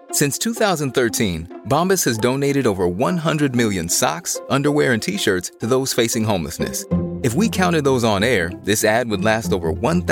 Since 2013, Bombas has donated over 100 million socks, underwear, and T-shirts to those facing homelessness. If we counted those on air, this ad would last over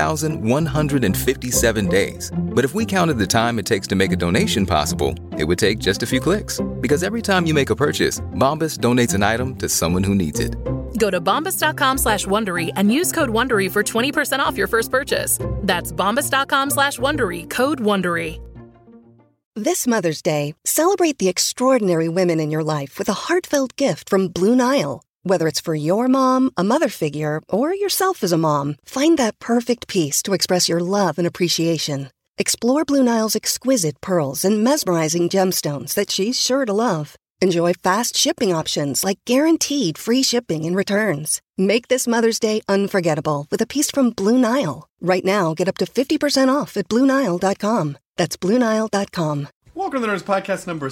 1,157 days. But if we counted the time it takes to make a donation possible, it would take just a few clicks. Because every time you make a purchase, Bombas donates an item to someone who needs it. Go to bombas.com/Wondery and use code Wondery for 20% off your first purchase. That's bombas.com/Wondery, code Wondery. This Mother's Day, celebrate the extraordinary women in your life with a heartfelt gift from Blue Nile. Whether it's for your mom, a mother figure, or yourself as a mom, find that perfect piece to express your love and appreciation. Explore Blue Nile's exquisite pearls and mesmerizing gemstones that she's sure to love. Enjoy fast shipping options like guaranteed free shipping and returns. Make this Mother's Day unforgettable with a piece from Blue Nile. Right now, get up to 50% off at BlueNile.com. That's BlueNile.com. Welcome to the Nerds Podcast number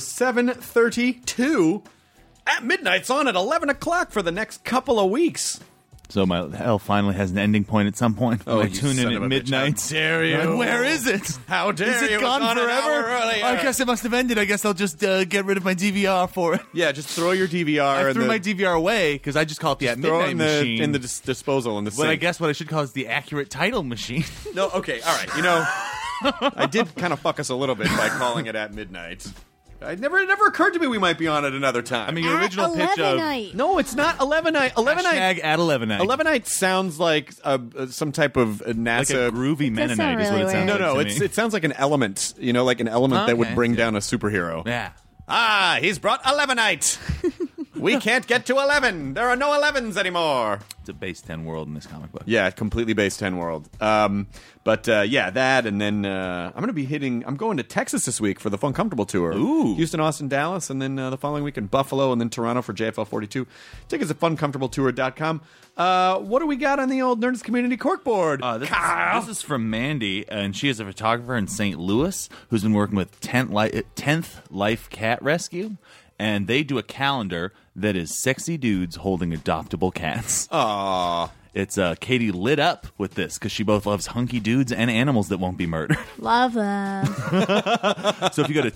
732. At Midnight's on at 11 o'clock for the next couple of weeks. So my hell finally has an ending point at some point. Oh, I you tune in son at of a midnight. bitch. How dare you? Like, where is it? How dare is it you? gone It's on an forever? hour earlier. I guess it must have ended. I guess I'll just get rid of my DVR for it. Yeah, just throw your DVR. I threw my DVR away because I just call it the At throw Midnight it machine. in the disposal in the But sink. I guess what I should call is the accurate title machine. No, okay, all right. You know, I did kind of fuck us a little bit by calling it At Midnight. It never occurred to me we might be on at another time. I mean, your original pitch of no, it's not 11-night. 11-night. at 11-night. 11-night sounds like some type of NASA like a groovy Mennonite is what it sounds No, like to me. it sounds like an element. You know, like an element that would Okay. bring down a superhero. Yeah. Ah, he's brought 11-night. We can't get to 11. There are no 11s anymore. It's a base 10 world in this comic book. Yeah, completely base 10 world. But yeah, that, and then I'm going to Texas this week for the Fun Comfortable Tour. Ooh. Houston, Austin, Dallas, and then the following week in Buffalo, and then Toronto for JFL 42. Tickets at funcomfortabletour.com. What do we got on the old Nerdist Community Corkboard? This is from Mandy, and she is a photographer in St. Louis who's been working with 10th Life Cat Rescue, and they do a calendar that is sexy dudes holding adoptable cats. Aww. It's Katie lit up with this because she both loves hunky dudes and animals that won't be murdered. Love them. So if you go to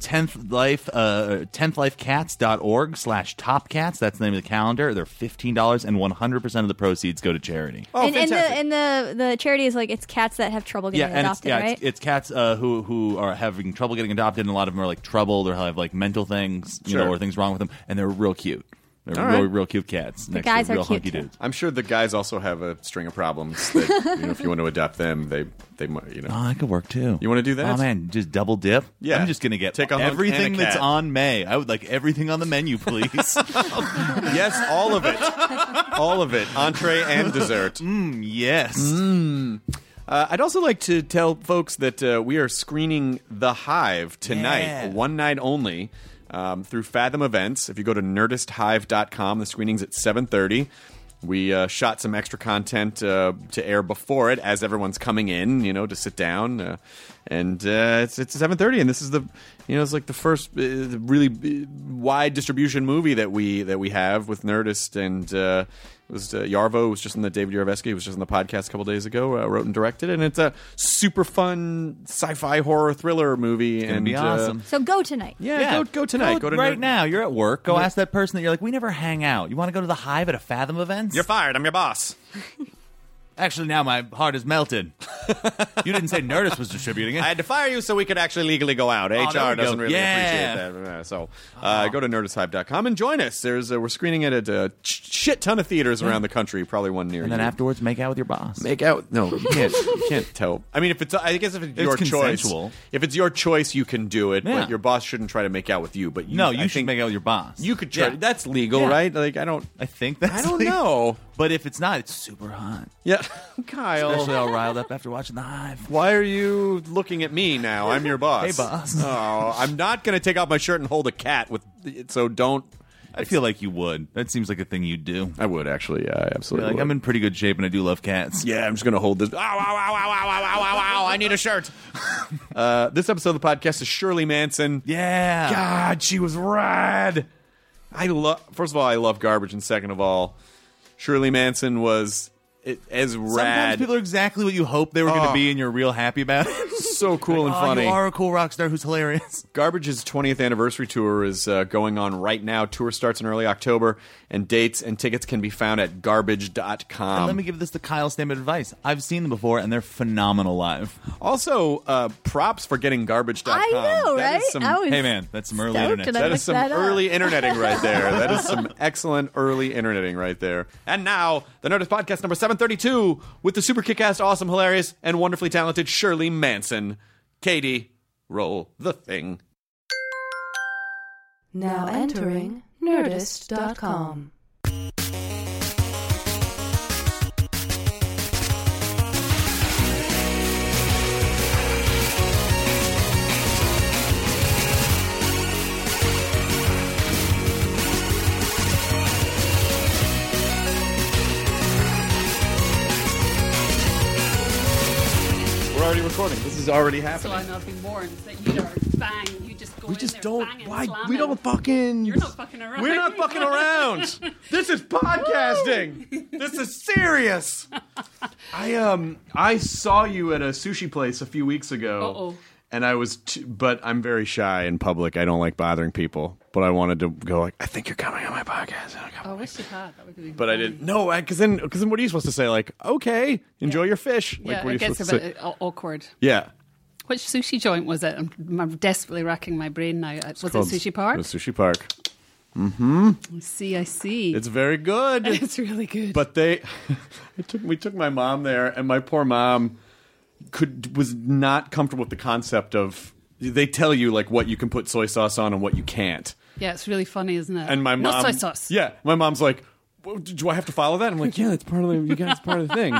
10thlifecats.org/topcats, that's the name of the calendar. They're $15, and 100% of the proceeds go to charity. Oh, and the charity is like it's cats that have trouble getting adopted, right? It's cats who are having trouble getting adopted, and a lot of them are like troubled or have like mental things, you know, or things wrong with them, and they're real cute. They're real cute cats. The guys are are real cute hunky too. dudes. I'm sure the guys also have a string of problems that, you know, if you want to adopt them, they you know. Oh, that could work too. You want to do that? Oh man, just double dip. Yeah. I'm just gonna get Take a hunk everything and a that's cat. on May. I would like everything on the menu, please. Yes, all of it. All of it. Entree and dessert. Yes. I'd also like to tell folks that we are screening The Hive tonight, Yeah. one night only, through Fathom Events. If you go to nerdisthive.com, the screening's at 7:30. We shot some extra content to air before it as everyone's coming in, you know, to sit down. And it's 7:30, and this is it's like the first really wide distribution movie that we have with Nerdist, and it was Yarvo was just in the David Yarovesky was just on the podcast a couple days ago, wrote and directed, and it's a super fun sci-fi horror thriller movie. It's gonna be awesome. So go tonight. Go tonight. Go to right now. You're at work. Go ask that person that you're like, we never hang out. You want to go to the Hive at a Fathom event? You're fired. I'm your boss. Actually, now my heart is melted. You didn't say Nerdist was distributing it. I had to fire you so we could actually legally go out. there we HR go. doesn't really Yeah. appreciate that. So go to nerdisthive.com and join us. We're screening it at a shit ton of theaters around the country, probably one near And you. then afterwards, make out with your boss. Make out? No, you can't. You can't tell. I mean, I guess if it's your consensual. choice, if it's your choice, you can do it. Yeah. But your boss shouldn't try to make out with you. But No, you I should think make out with your boss. You could try. Yeah. That's legal, Yeah. right? Like I think that's I don't legal. know. But if it's not, it's super hot. Yeah, Kyle. Especially all riled up after watching The Hive. Why are you looking at me now? I'm your boss. Hey, boss. Oh, I'm not going to take off my shirt and hold a cat with. So don't. I feel like you would. That seems like a thing you'd do. I would actually. Yeah, I absolutely. Like, would. I'm in pretty good shape, and I do love cats. Yeah, I'm just going to hold this. Ow, ow, ow, ow, ow, ow, ow, ow, ow. I need a shirt. This episode of the podcast is Shirley Manson. Yeah. God, she was rad. First of all, I love garbage, and second of all, Shirley Manson was as Sometimes rad. people are exactly what you hope they were going to be, and you're real happy about it. So cool and funny. You are a cool rock star who's hilarious. Garbage's 20th anniversary tour is going on right now. Tour starts in early October, and dates and tickets can be found at garbage.com. And let me give this the Kyle Stamped advice. I've seen them before, and they're phenomenal live. Also, props for getting garbage.com. I know, That right? is some- I was Hey, man, that's some early stoked internet. and I That is looked some that up. early interneting right there. That is some excellent early interneting right there. And now, the Nerdist Podcast number 732 with the super kick-ass, awesome, hilarious, and wonderfully talented Shirley Manson. Katie, roll the thing. Now entering Nerdist.com. We're already recording. This is already So happening. I'm not being warned that you are bang. You just go We in just there don't. banging, Why? slamming. We don't fucking. You're not fucking around. We're not fucking around. This is podcasting. This is serious. I saw you at a sushi place a few weeks ago. Uh-oh. And I was, but I'm very shy in public. I don't like bothering people. But I wanted to go like, I think you're coming on my podcast. Oh, I wish you had. That would be But I funny. didn't. No, because then what are you supposed to say? Like, okay, enjoy your fish. Like, Yeah, what are it you gets a supposed to bit say? awkward. Yeah. Which sushi joint was it? I'm desperately racking my brain now. Was it Called- Sushi It Park? was Sushi Park. I see. It's very good. It's really good. But we took my mom there, and my poor mom was not comfortable with the concept of. They tell you like what you can put soy sauce on and what you can't. yeah, it's really funny, isn't it? And my mom, no soy sauce. Yeah, my mom's like, well, do I have to follow that? I'm like, yeah, that's part of the thing.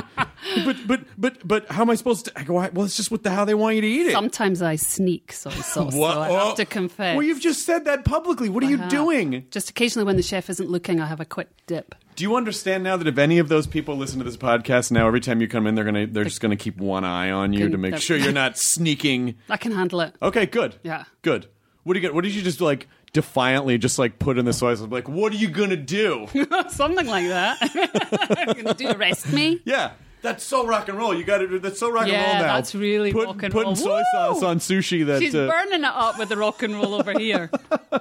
But how am I supposed to? I go, well, it's just how they want you to eat it. Sometimes I sneak soy sauce. What? So I have to confess. Well, you've just said that publicly. What are you I have. doing? Just occasionally when the chef isn't looking, I have a quick dip. Do you understand now that if any of those people listen to this podcast now, every time you come in, they're just gonna keep one eye on you to make sure you're not sneaking? I can handle it. Okay, good. Yeah. Good. What did you just like defiantly just like put in the soy sauce? Like, what are you gonna do? Something like that. I'm going to arrest me. Yeah. That's so rock and roll. You got to. That's so rock and roll Yeah, now. that's really rock and roll. Putting soy Woo! sauce on sushi. That She's burning it up with the rock and roll over here.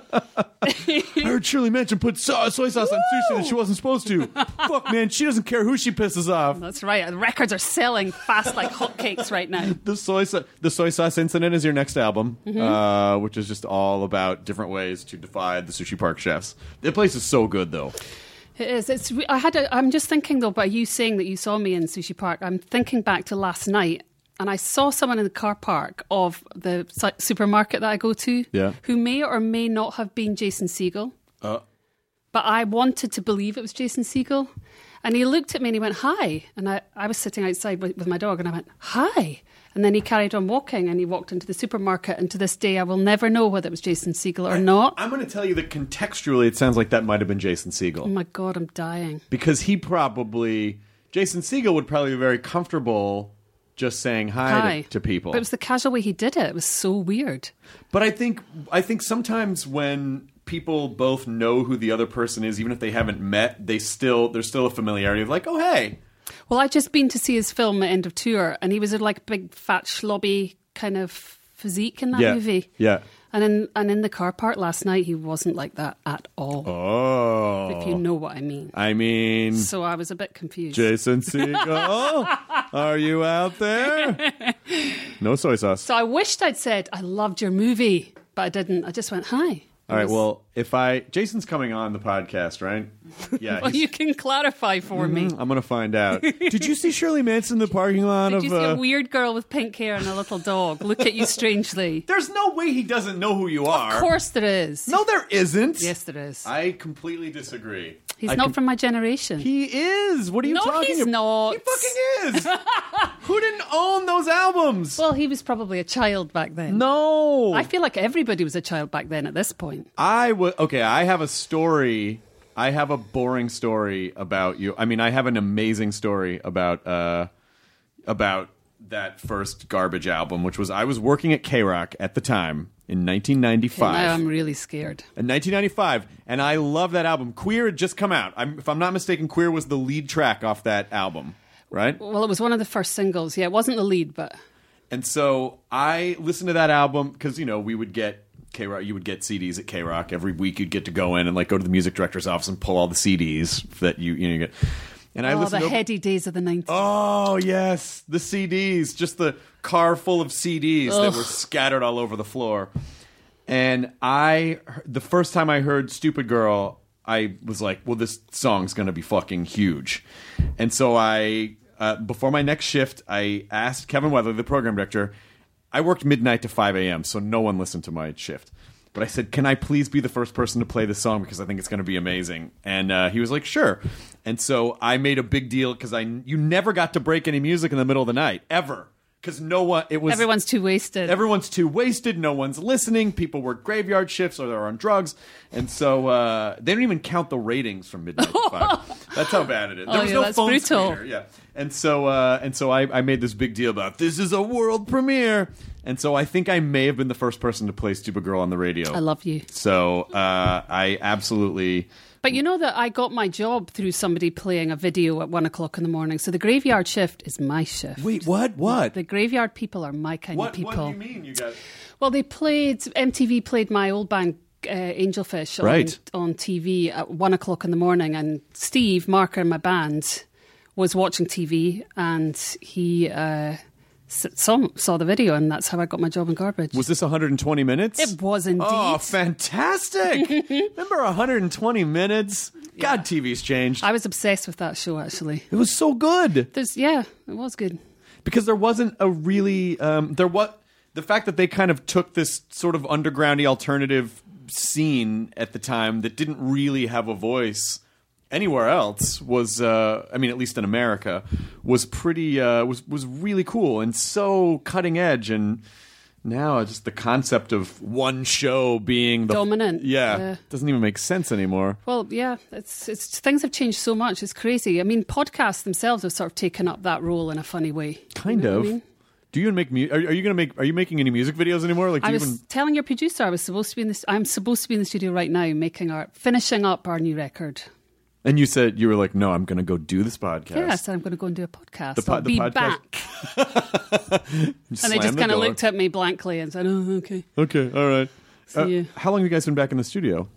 I heard Shirley Manson put soy sauce on sushi that she wasn't supposed to. Fuck, man, she doesn't care who she pisses off. That's right. The records are selling fast like hotcakes right now. The soy sauce incident is your next album, which is just all about different ways to defy the Sushi Park chefs. The place is so good, though. It is. I'm just thinking though, by you saying that you saw me in Sushi Park, I'm thinking back to last night, and I saw someone in the car park of the supermarket that I go to, Yeah. who may or may not have been Jason Segel. But I wanted to believe it was Jason Segel. And he looked at me and he went, hi. And I was sitting outside with my dog and I went, hi. And then he carried on walking and he walked into the supermarket. And to this day, I will never know whether it was Jason Segel or not. I'm going to tell you that contextually, it sounds like that might have been Jason Segel. Oh my God, I'm dying. Because Jason Segel would probably be very comfortable just saying hi. To people. But it was the casual way he did it. It was so weird. But I think sometimes when people both know who the other person is, even if they haven't met, there's still a familiarity of like, oh, hey. Well, I'd just been to see his film at End of Tour, and he was a like big, fat, schlubby kind of physique in that movie. Yeah. And in the car park last night, he wasn't like that at all. Oh. If you know what I mean. I mean, So I was a bit confused. Jason Segel, are you out there? No soy sauce. So I wished I'd said, I loved your movie, but I didn't. I just went, hi. All right, well, Jason's coming on the podcast, right? Yeah. Well, you can clarify for me. I'm going to find out. Did you see Shirley Manson in the parking lot Did of... you see a weird girl with pink hair and a little dog look at you strangely? There's no way he doesn't know who you are. Of course there is. No, there isn't. Yes, there is. I completely disagree. He's not from my generation. He is. What are you No, talking he's about? not. He fucking is. Who didn't own those albums? Well, he was probably a child back then. No. I feel like everybody was a child back then at this point. Okay, I have a story. I have a boring story about you. I mean, I have an amazing story about that first Garbage album, which was I was working at K-Rock at the time in 1995. Okay, now I'm really scared. In 1995, and I love that album. Queer had just come out. If I'm not mistaken, Queer was the lead track off that album. right? Well, it was one of the first singles. Yeah, it wasn't the lead, but... And so I listened to that album because, we would get K-Rock. You would get CDs at K-Rock. Every week you'd get to go in and go to the music director's office and pull all the CDs that you get. And I listened the heady days of the 90s. Oh, yes. The CDs. Just the car full of CDs that were scattered all over the floor. And the first time I heard Stupid Girl, I was like, well, this song's going to be fucking huge. And so before my next shift, I asked Kevin Weatherly, the program director. I worked midnight to 5 a.m., so no one listened to my shift. But I said, can I please be the first person to play this song because I think it's going to be amazing? And he was like, sure. And so I made a big deal because you never got to break any music in the middle of the night, ever. Because everyone's too wasted. Everyone's too wasted. No one's listening. People work graveyard shifts or they're on drugs. And so they don't even count the ratings from midnight to 5. That's how bad it is. There was no phone brutal. screener. Yeah. And so I made this big deal about this is a world premiere. And so I think I may have been the first person to play Stupid Girl on the radio. I love you. So I absolutely... But you know that I got my job through somebody playing a video at 1 o'clock in the morning. So the graveyard shift is my shift. Wait, what? The graveyard people are my kind of people. What do you mean you got... Well, MTV played my old band Angelfish on TV at 1 o'clock in the morning. And Steve, Marker in my band, was watching TV and he... saw the video, and that's how I got my job in Garbage. Was this 120 minutes? It was indeed. Oh, fantastic. Remember 120 minutes? God, TV's changed. I was obsessed with that show, actually. It was so good. It was good. Because there wasn't a really... the fact that they kind of took this sort of undergroundy alternative scene at the time that didn't really have a voice... anywhere else was, at least in America, was pretty, was really cool and so cutting edge. And now just the concept of one show being the dominant, doesn't even make sense anymore. Well, yeah, it's things have changed so much. It's crazy. I mean, podcasts themselves have sort of taken up that role in a funny way. Kind of. I mean? Do you make music? Are you making any music videos anymore? I was telling your producer I'm supposed to be in the studio right now, finishing up our new record. And you said, you were like, no, I'm going to go do this podcast. Yeah, I said I'm going to go and do a podcast. I'll the be podcast. Back. And they just kind of looked at me blankly and said, oh, okay. Okay, all right. See you. How long have you guys been back in the studio?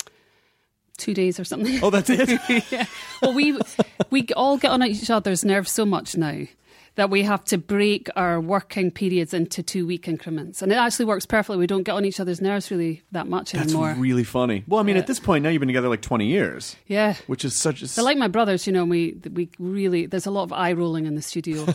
2 days or something. Oh, that's it? Yeah. Well, we all get on each other's nerves so much now that we have to break our working periods into 2-week increments. And it actually works perfectly. We don't get on each other's nerves really that much anymore. That's really funny. Well, I mean, at this point now you've been together like 20 years. Yeah. Which is such a... They're like my brothers, we really... There's a lot of eye rolling in the studio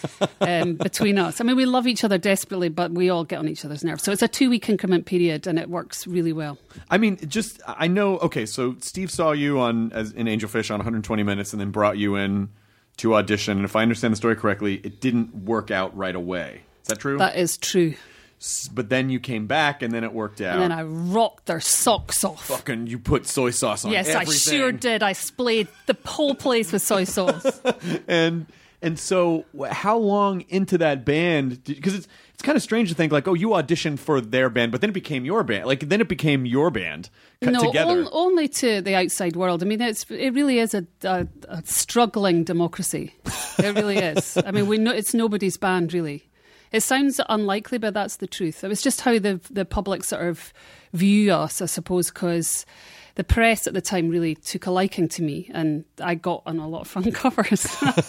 between us. I mean, we love each other desperately, but we all get on each other's nerves. So it's a 2-week increment period and it works really well. I mean, I know... Okay, so Steve saw you in Angelfish on 120 Minutes and then brought you in to audition, and if I understand the story correctly, it didn't work out right away. Is that true? That is true. But then you came back, and then it worked out. And then I rocked their socks off. Fucking, you put soy sauce on everything. Yes, I sure did. I splayed the whole place with soy sauce. And so, how long into that band? Because it's kind of strange to think like, oh, you auditioned for their band, but then it became your band. Like then it became your band together. Only to the outside world. I mean, it really is a struggling democracy. It really is. I mean, we know it's nobody's band really. It sounds unlikely, but that's the truth. It was just how the public sort of view us, I suppose, because the press at the time really took a liking to me and I got on a lot of front covers.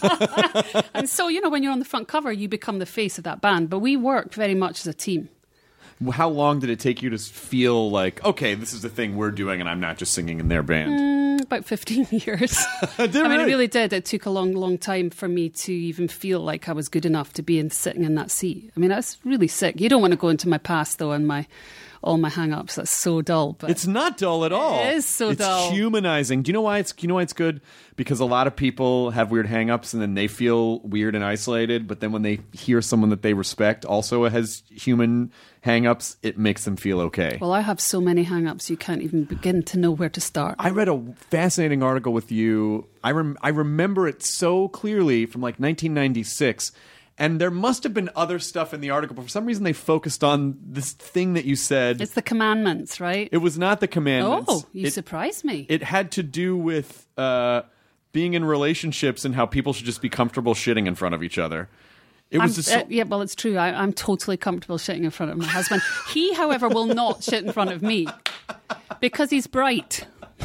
And so, when you're on the front cover, you become the face of that band. But we worked very much as a team. How long did it take you to feel like, okay, this is the thing we're doing and I'm not just singing in their band? About 15 years. It really did. It took a long, long time for me to even feel like I was good enough to be sitting in that seat. I mean, that's really sick. You don't want to go into my past, though, and all my hang-ups. That's so dull. But it's not dull at all. It is so dull. It's humanizing. Do you know why it's good? Because a lot of people have weird hang-ups and then they feel weird and isolated, but then when they hear someone that they respect also has human hang-ups, it makes them feel okay. Well, I have so many hang-ups you can't even begin to know where to start. I read a fascinating article with you. I remember it so clearly from like 1996. And there must have been other stuff in the article, but for some reason they focused on this thing that you said. It's the commandments, right? It was not the commandments. Oh, you surprised me. It had to do with being in relationships and how people should just be comfortable shitting in front of each other. It was yeah, well, it's true. I'm totally comfortable shitting in front of my husband. He, however, will not shit in front of me because he's bright.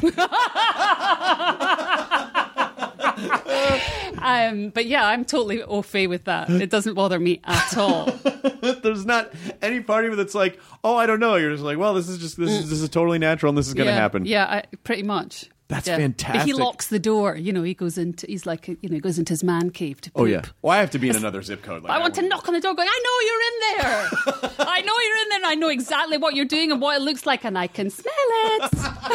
But yeah, I'm totally au fait with that. It doesn't bother me at all. There's not any part of it that's like, oh, I don't know. You're just like, well, this is totally natural and this is going to happen. Yeah, pretty much. That's fantastic. But he locks the door. You know, he goes into his man cave to poop. Oh yeah. Well, I have to be in another zip code. Like I want to knock on the door, going, I know you're in there. I know you're in there. And I know exactly what you're doing and what it looks like, and I can smell it.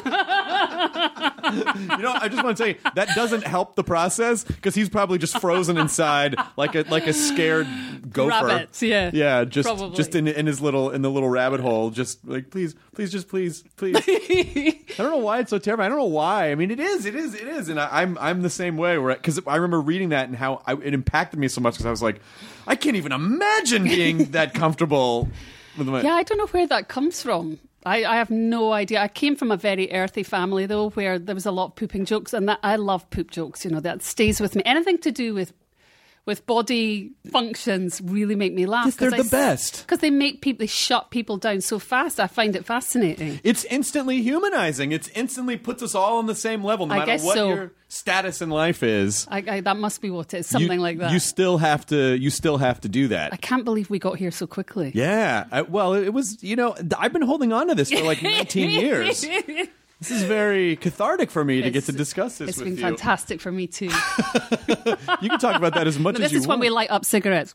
I just want to say that doesn't help the process because he's probably just frozen inside like a scared gopher. Rabbit, yeah, just in the little rabbit hole, just like please. I don't know why it's so terrible. I don't know why. I mean, it is, and I'm the same way. Because I remember reading that and how it impacted me so much because I was like, I can't even imagine being that comfortable with my. Yeah, I don't know where that comes from. I have no idea. I came from a very earthy family though, where there was a lot of pooping jokes, and I love poop jokes. That stays with me. Anything to do with body functions really make me laugh. They're the best. Because they shut people down so fast. I find it fascinating. It's instantly humanizing. It instantly puts us all on the same level, no matter what your status in life is. That must be what it is. Something like that. You still have to do that. I can't believe we got here so quickly. Yeah. It was, I've been holding on to this for like 19 years. This is very cathartic for me to get to discuss this with you. It's been fantastic for me too. You can talk about that as much as you want. This is when we light up cigarettes.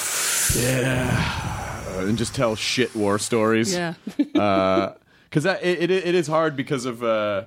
Yeah. And just tell shit war stories. Yeah. Because it is hard because of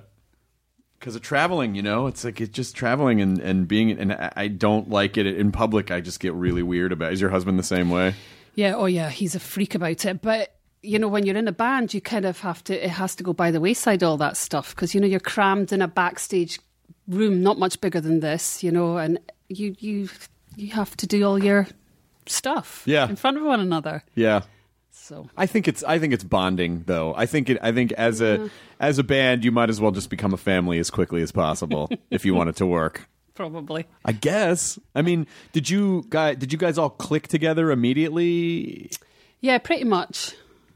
traveling, It's like it's just traveling and being, and I don't like it in public. I just get really weird about it. Is your husband the same way? Yeah. Oh yeah. He's a freak about it. But when you're in a band, you kind of it has to go by the wayside, all that stuff. Because, you're crammed in a backstage room, not much bigger than this, and you have to do all your stuff in front of one another. Yeah. So I think it's bonding, though. I think as a band, you might as well just become a family as quickly as possible if you want it to work. Probably. I guess. I mean, did you guys all click together immediately? Yeah, pretty much.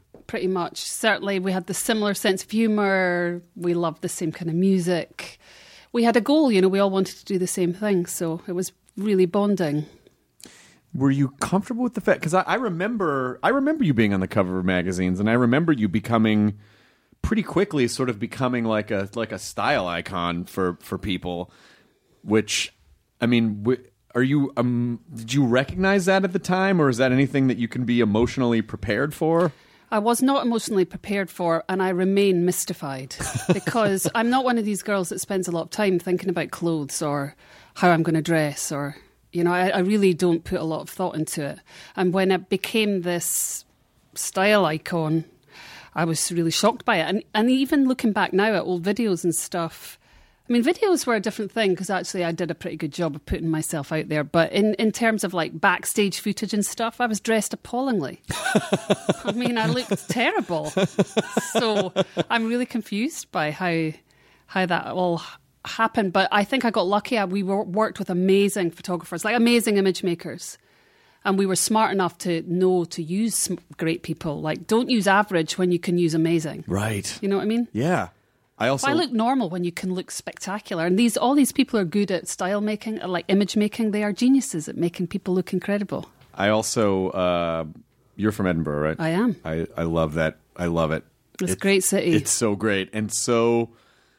Certainly, we had the similar sense of humour. We loved the same kind of music. We had a goal, we all wanted to do the same thing. So it was really bonding. Were you comfortable with the fact? Because I remember you being on the cover of magazines, and I remember you becoming pretty quickly, sort of becoming like a style icon for people. Which, I mean, are you? Did you recognize that at the time, or is that anything that you can be emotionally prepared for? I was not emotionally prepared for, and I remain mystified because I'm not one of these girls that spends a lot of time thinking about clothes or how I'm going to dress, or I really don't put a lot of thought into it. And when it became this style icon, I was really shocked by it. And even looking back now at old videos and stuff, I mean, videos were a different thing because actually I did a pretty good job of putting myself out there. But in terms of like backstage footage and stuff, I was dressed appallingly. I mean, I looked terrible. So I'm really confused by how that all happened. But I think I got lucky. We worked with amazing photographers, like amazing image makers. And we were smart enough to know to use great people. Like, don't use average when you can use amazing. Right. You know what I mean? Yeah. Why look normal when you can look spectacular? And all these people are good at style making, like image making. They are geniuses at making people look incredible. I also, you're from Edinburgh, right? I am. I love that. I love it. It's a great city. It's so great. And so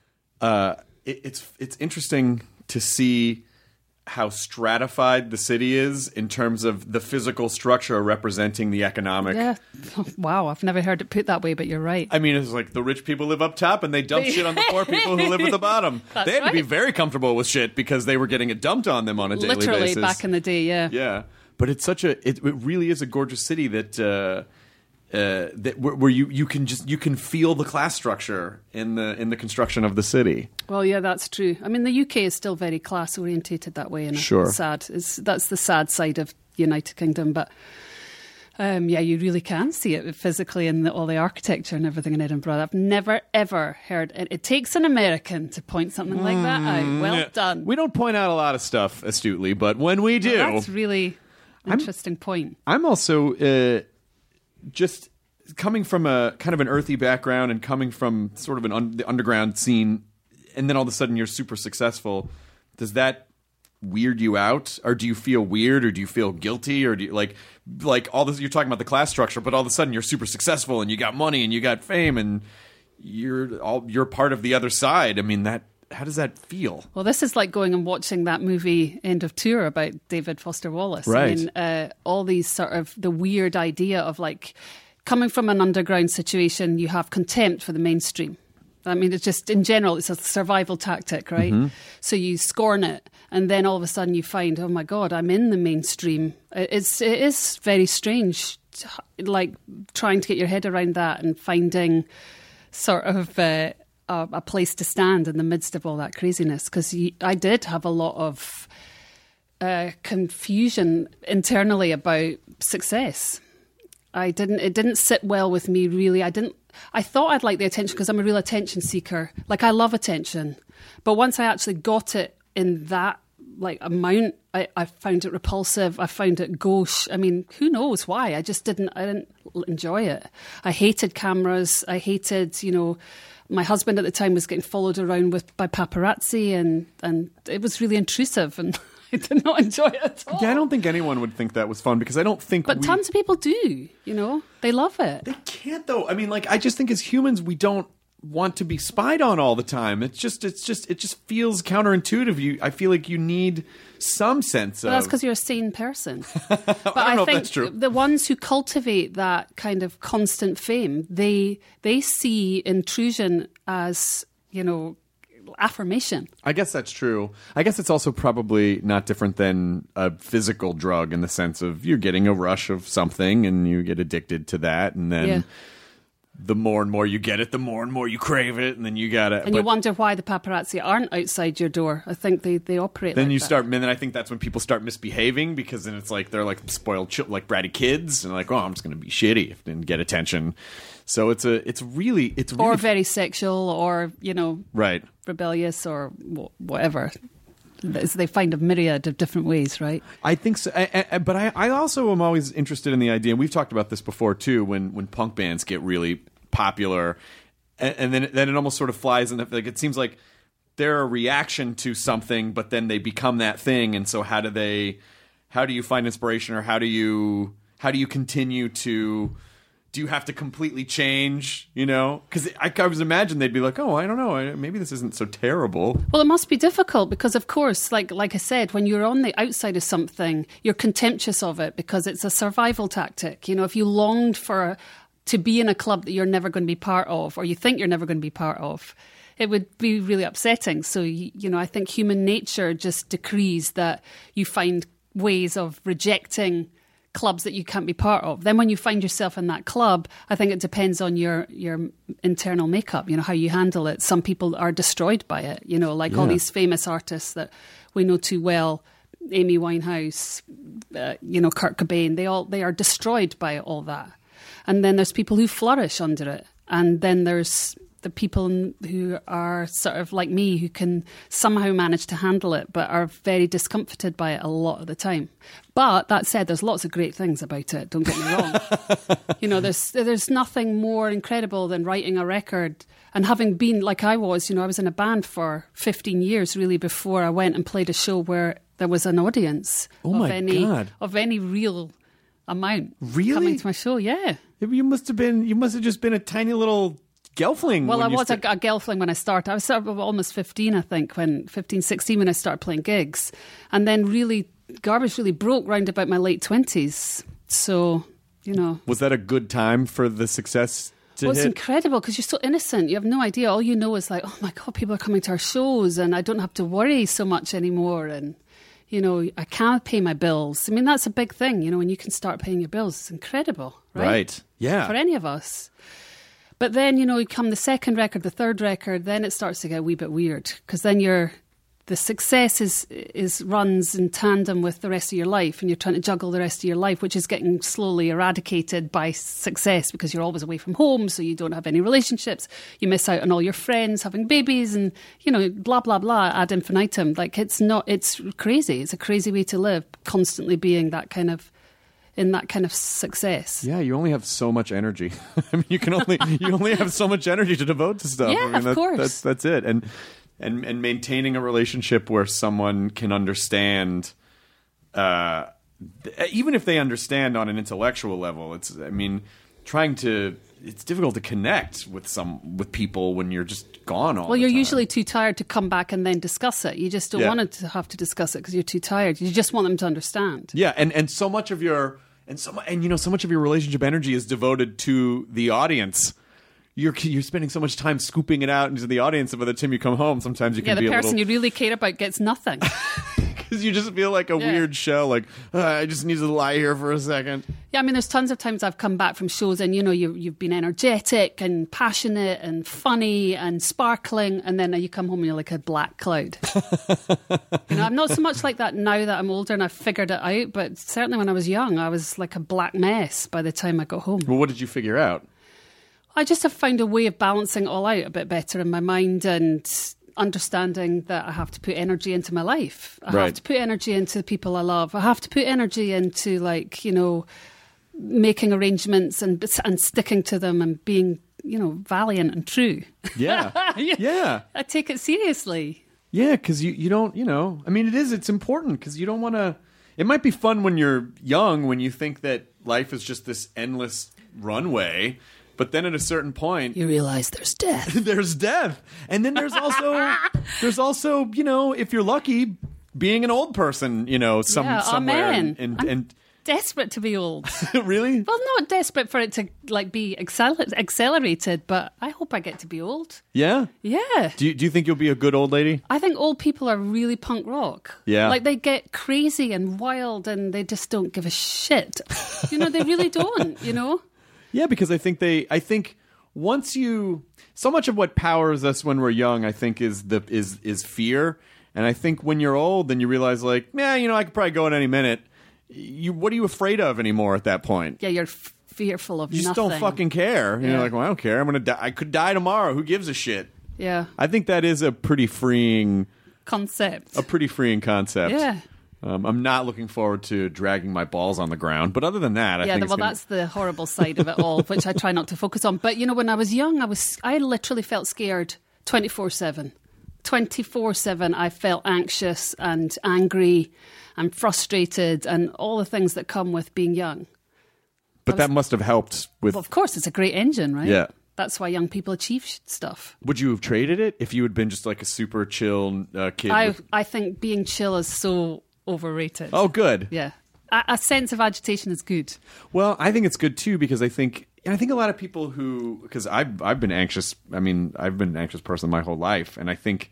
it's interesting to see how stratified the city is in terms of the physical structure representing the economic. Yeah. Wow, I've never heard it put that way, but you're right. I mean, it's like the rich people live up top and they dump shit on the poor people who live at the bottom. They had to be very comfortable with shit because they were getting it dumped on them on a daily basis. Literally, back in the day, yeah. Yeah. But it's it really is a gorgeous city that where you can feel the class structure in the construction of the city. Well, yeah, that's true. I mean, the UK is still very class orientated that way, and sure. That's the sad side of the United Kingdom. But Yeah, you really can see it physically in all the architecture and everything in Edinburgh. I've never, ever heard it. It takes an American to point something like that out. Well done. We don't point out a lot of stuff astutely, but when we do... Well, that's really interesting point. I'm also just coming from a kind of an earthy background and coming from sort of the underground scene, and then all of a sudden you're super successful. Does that weird you out, or do you feel weird, or do you feel guilty, or do you like all this? You're talking about the class structure, but all of a sudden you're super successful and you got money and you got fame and you're part of the other side. I mean, how does that feel? Well, this is like going and watching that movie End of Tour about David Foster Wallace. Right. I mean, all these sort of the weird idea of like coming from an underground situation, you have contempt for the mainstream. I mean, it's just, in general, it's a survival tactic, right? Mm-hmm. So you scorn it, and then all of a sudden you find, oh my God, I'm in the mainstream. It is very strange, like trying to get your head around that and finding sort of a place to stand in the midst of all that craziness. Because I did have a lot of confusion internally about success. It didn't sit well with me, really. I thought I'd like the attention because I'm a real attention seeker. Like, I love attention. But once I actually got it in that like amount, I found it repulsive. I found it gauche. I mean, who knows why? I didn't enjoy it. I hated cameras. I hated, my husband at the time was getting followed around by paparazzi, and it was really intrusive, and I did not enjoy it at all. Yeah, I don't think anyone would think that was fun, because I don't think But tons of people do, They love it. They can't, though. I mean, like, I just think as humans, we don't want to be spied on all the time. It just feels counterintuitive. I feel like you need some sense of... Well, that's because you're a sane person. But I don't know if think that's true. The ones who cultivate that kind of constant fame, they see intrusion as, affirmation. I guess that's true. I guess it's also probably not different than a physical drug, in the sense of you're getting a rush of something and you get addicted to that, and then the more and more you get it, the more and more you crave it, and then you gotta... And you wonder why the paparazzi aren't outside your door. I think they operate then like you that. start, and then I think that's when people start misbehaving, because then it's like they're like spoiled, like bratty kids, and like, oh, I'm just going to be shitty and get attention. So it's really or very sexual, or right, rebellious, or whatever. They find a myriad of different ways, right? I think so. But I also am always interested in the idea, and we've talked about this before too, when punk bands get really popular, and then it almost sort of flies in like, it seems like they're a reaction to something, but then they become that thing. And so how do you find inspiration, or how do you continue to... Do you have to completely change, Because I was imagine they'd be like, oh, I don't know, maybe this isn't so terrible. Well, it must be difficult because, of course, like I said, when you're on the outside of something, you're contemptuous of it because it's a survival tactic. If you longed to be in a club that you're never going to be part of, or you think you're never going to be part of, it would be really upsetting. So, I think human nature just decrees that you find ways of rejecting clubs that you can't be part of. Then when you find yourself in that club, I think it depends on your internal makeup, how you handle it. Some people are destroyed by it, all these famous artists that we know too well, Amy Winehouse, Kurt Cobain, they are destroyed by all that. And then there's people who flourish under it. And then there's the people who are sort of like me, who can somehow manage to handle it, but are very discomforted by it a lot of the time. But that said, there's lots of great things about it, don't get me wrong. There's nothing more incredible than writing a record and having been, like I was in a band for 15 years, really, before I went and played a show where there was an audience of any real amount. Really? Coming to my show, yeah. You must have just been a tiny little gelfling. Well, I was a gelfling when I started. I was sort of almost 15, I think, 16 when I started playing gigs. And then really, Garbage really broke round about my late 20s. So, Was that a good time for the success to hit? It's incredible because you're so innocent. You have no idea. All you know is like, oh my God, people are coming to our shows and I don't have to worry so much anymore. And, I can't pay my bills. I mean, that's a big thing, when you can start paying your bills. It's incredible, right? Right, yeah. For any of us. But then, you come the second record, the third record, then it starts to get a wee bit weird because then you're the success is runs in tandem with the rest of your life, and you're trying to juggle the rest of your life, which is getting slowly eradicated by success because you're always away from home, so you don't have any relationships. You miss out on all your friends having babies, and blah blah blah ad infinitum. Like it's crazy. It's a crazy way to live, constantly being that kind of success. Yeah, you only have so much energy. I mean, you only have so much energy to devote to stuff. Yeah, I mean, of course. That's it. And maintaining a relationship where someone can understand, even if they understand on an intellectual level, it's difficult to connect with people when you're just gone all the time. Well, you're usually too tired to come back and then discuss it. You just don't want to have to discuss it because you're too tired. You just want them to understand. Yeah, and so much of your so much of your relationship energy is devoted to the audience. You're spending so much time scooping it out into the audience, and by the time you come home, sometimes you can be the person you really care about gets nothing. Because you just feel like a weird shell, like, I just need to lie here for a second. Yeah, I mean, there's tons of times I've come back from shows and, you've been energetic and passionate and funny and sparkling, and then you come home and you're like a black cloud. I'm not so much like that now that I'm older and I've figured it out, but certainly when I was young, I was like a black mess by the time I got home. Well, what did you figure out? I just have found a way of balancing it all out a bit better in my mind and understanding that I have to put energy into my life. I have to put energy into the people I love. I have to put energy into making arrangements and sticking to them and being, valiant and true. Yeah. Yeah. I take it seriously. Yeah, because you don't, I mean, it's important because you don't want to, it might be fun when you're young, when you think that life is just this endless runway. But then at a certain point, you realize there's death. There's death. And then there's also, if you're lucky, being an old person, somewhere. I'm desperate to be old. Really? Well, not desperate for it to be accelerated, but I hope I get to be old. Yeah? Yeah. Do you think you'll be a good old lady? I think old people are really punk rock. Yeah. Like they get crazy and wild and they just don't give a shit. They really don't, Yeah, because I think once so much of what powers us when we're young, I think is fear. And I think when you're old, then you realize I could probably go at any minute. What are you afraid of anymore at that point? Yeah, you're fearful of nothing. You just don't fucking care. Yeah. You're like, well, I don't care. I'm going to die. I could die tomorrow. Who gives a shit? Yeah. I think that is a pretty freeing concept. Yeah. I'm not looking forward to dragging my balls on the ground. But other than that, I think that's the horrible side of it all, which I try not to focus on. But, when I was young, I literally felt scared 24/7. 24/7, I felt anxious and angry and frustrated and all the things that come with being young. But that must have helped with... Well, of course, it's a great engine, right? Yeah. That's why young people achieve stuff. Would you have traded it if you had been just like a super chill kid? I think being chill is so overrated. Oh, good. Yeah. A sense of agitation is good. Well, I think it's good too because I think a lot of people because I've been anxious. I mean, I've been an anxious person my whole life, and I think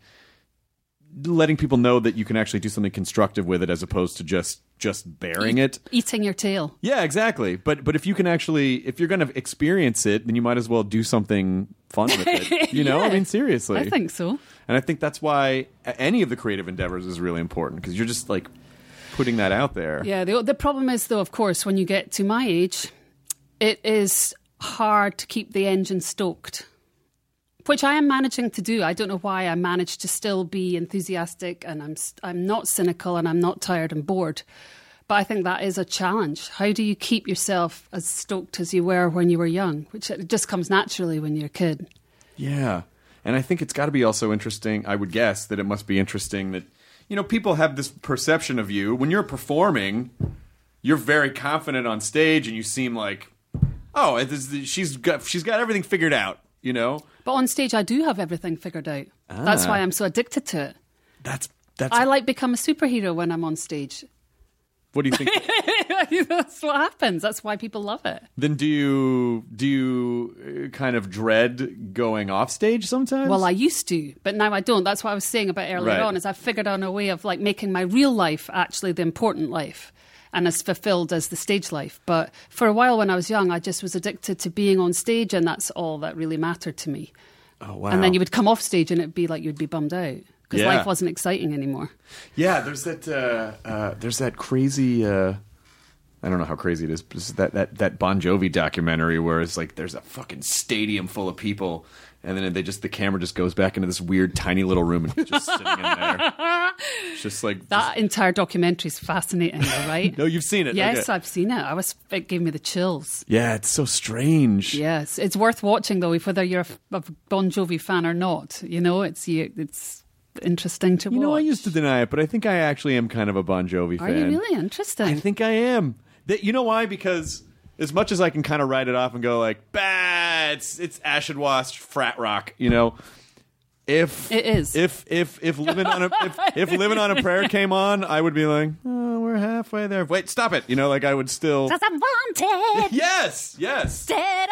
letting people know that you can actually do something constructive with it as opposed to just bearing it, eating your tail. Yeah, exactly. But if you can if you're going to experience it, then you might as well do something fun with it. Yeah. I mean, seriously. I think so. And I think that's why any of the creative endeavors is really important because you're just like putting that out there. Yeah. The problem is, though, of course, when you get to my age, it is hard to keep the engine stoked, which I am managing to do. I don't know why I managed to still be enthusiastic and I'm not cynical and I'm not tired and bored. But I think that is a challenge. How do you keep yourself as stoked as you were when you were young, which it just comes naturally when you're a kid? Yeah. And I think it's got to be also interesting. I would guess that it must be interesting that, people have this perception of you. When you're performing, you're very confident on stage and you seem like, oh, she's got everything figured out, But on stage, I do have everything figured out. That's why I'm so addicted to it. That's. I become a superhero when I'm on stage. What do you think? That's what happens. That's why people love it. Then do you kind of dread going off stage sometimes? Well, I used to, but now I don't. That's what I was saying about earlier on. Is I've figured out a way of making my real life actually the important life. And as fulfilled as the stage life. But for a while when I was young, I just was addicted to being on stage, and that's all that really mattered to me. Oh, wow. And then you would come off stage and it'd be like you'd be bummed out. because life wasn't exciting anymore. Yeah, there's that crazy. I don't know how crazy it is, but it's that Bon Jovi documentary where it's like there's a fucking stadium full of people, and then the camera just goes back into this weird tiny little room and he's just sitting in there. It's just like that entire documentary is fascinating, though, right? No, you've seen it. Yes, okay. I've seen it. It gave me the chills. Yeah, it's so strange. Yes, it's worth watching though, whether you're a Bon Jovi fan or not. You know, it's interesting to watch. You know, I used to deny it, but I think I actually am kind of a Bon Jovi fan. Are you really? Interesting. I think I am. You know why? Because as much as I can kind of write it off and go like, bah, it's acid wash frat rock, you know. If it is, if living on a prayer came on, I would be like, oh, we're halfway there. Wait, stop it. You know, like I would still. 'Cause I'm wanted. Yes. Dead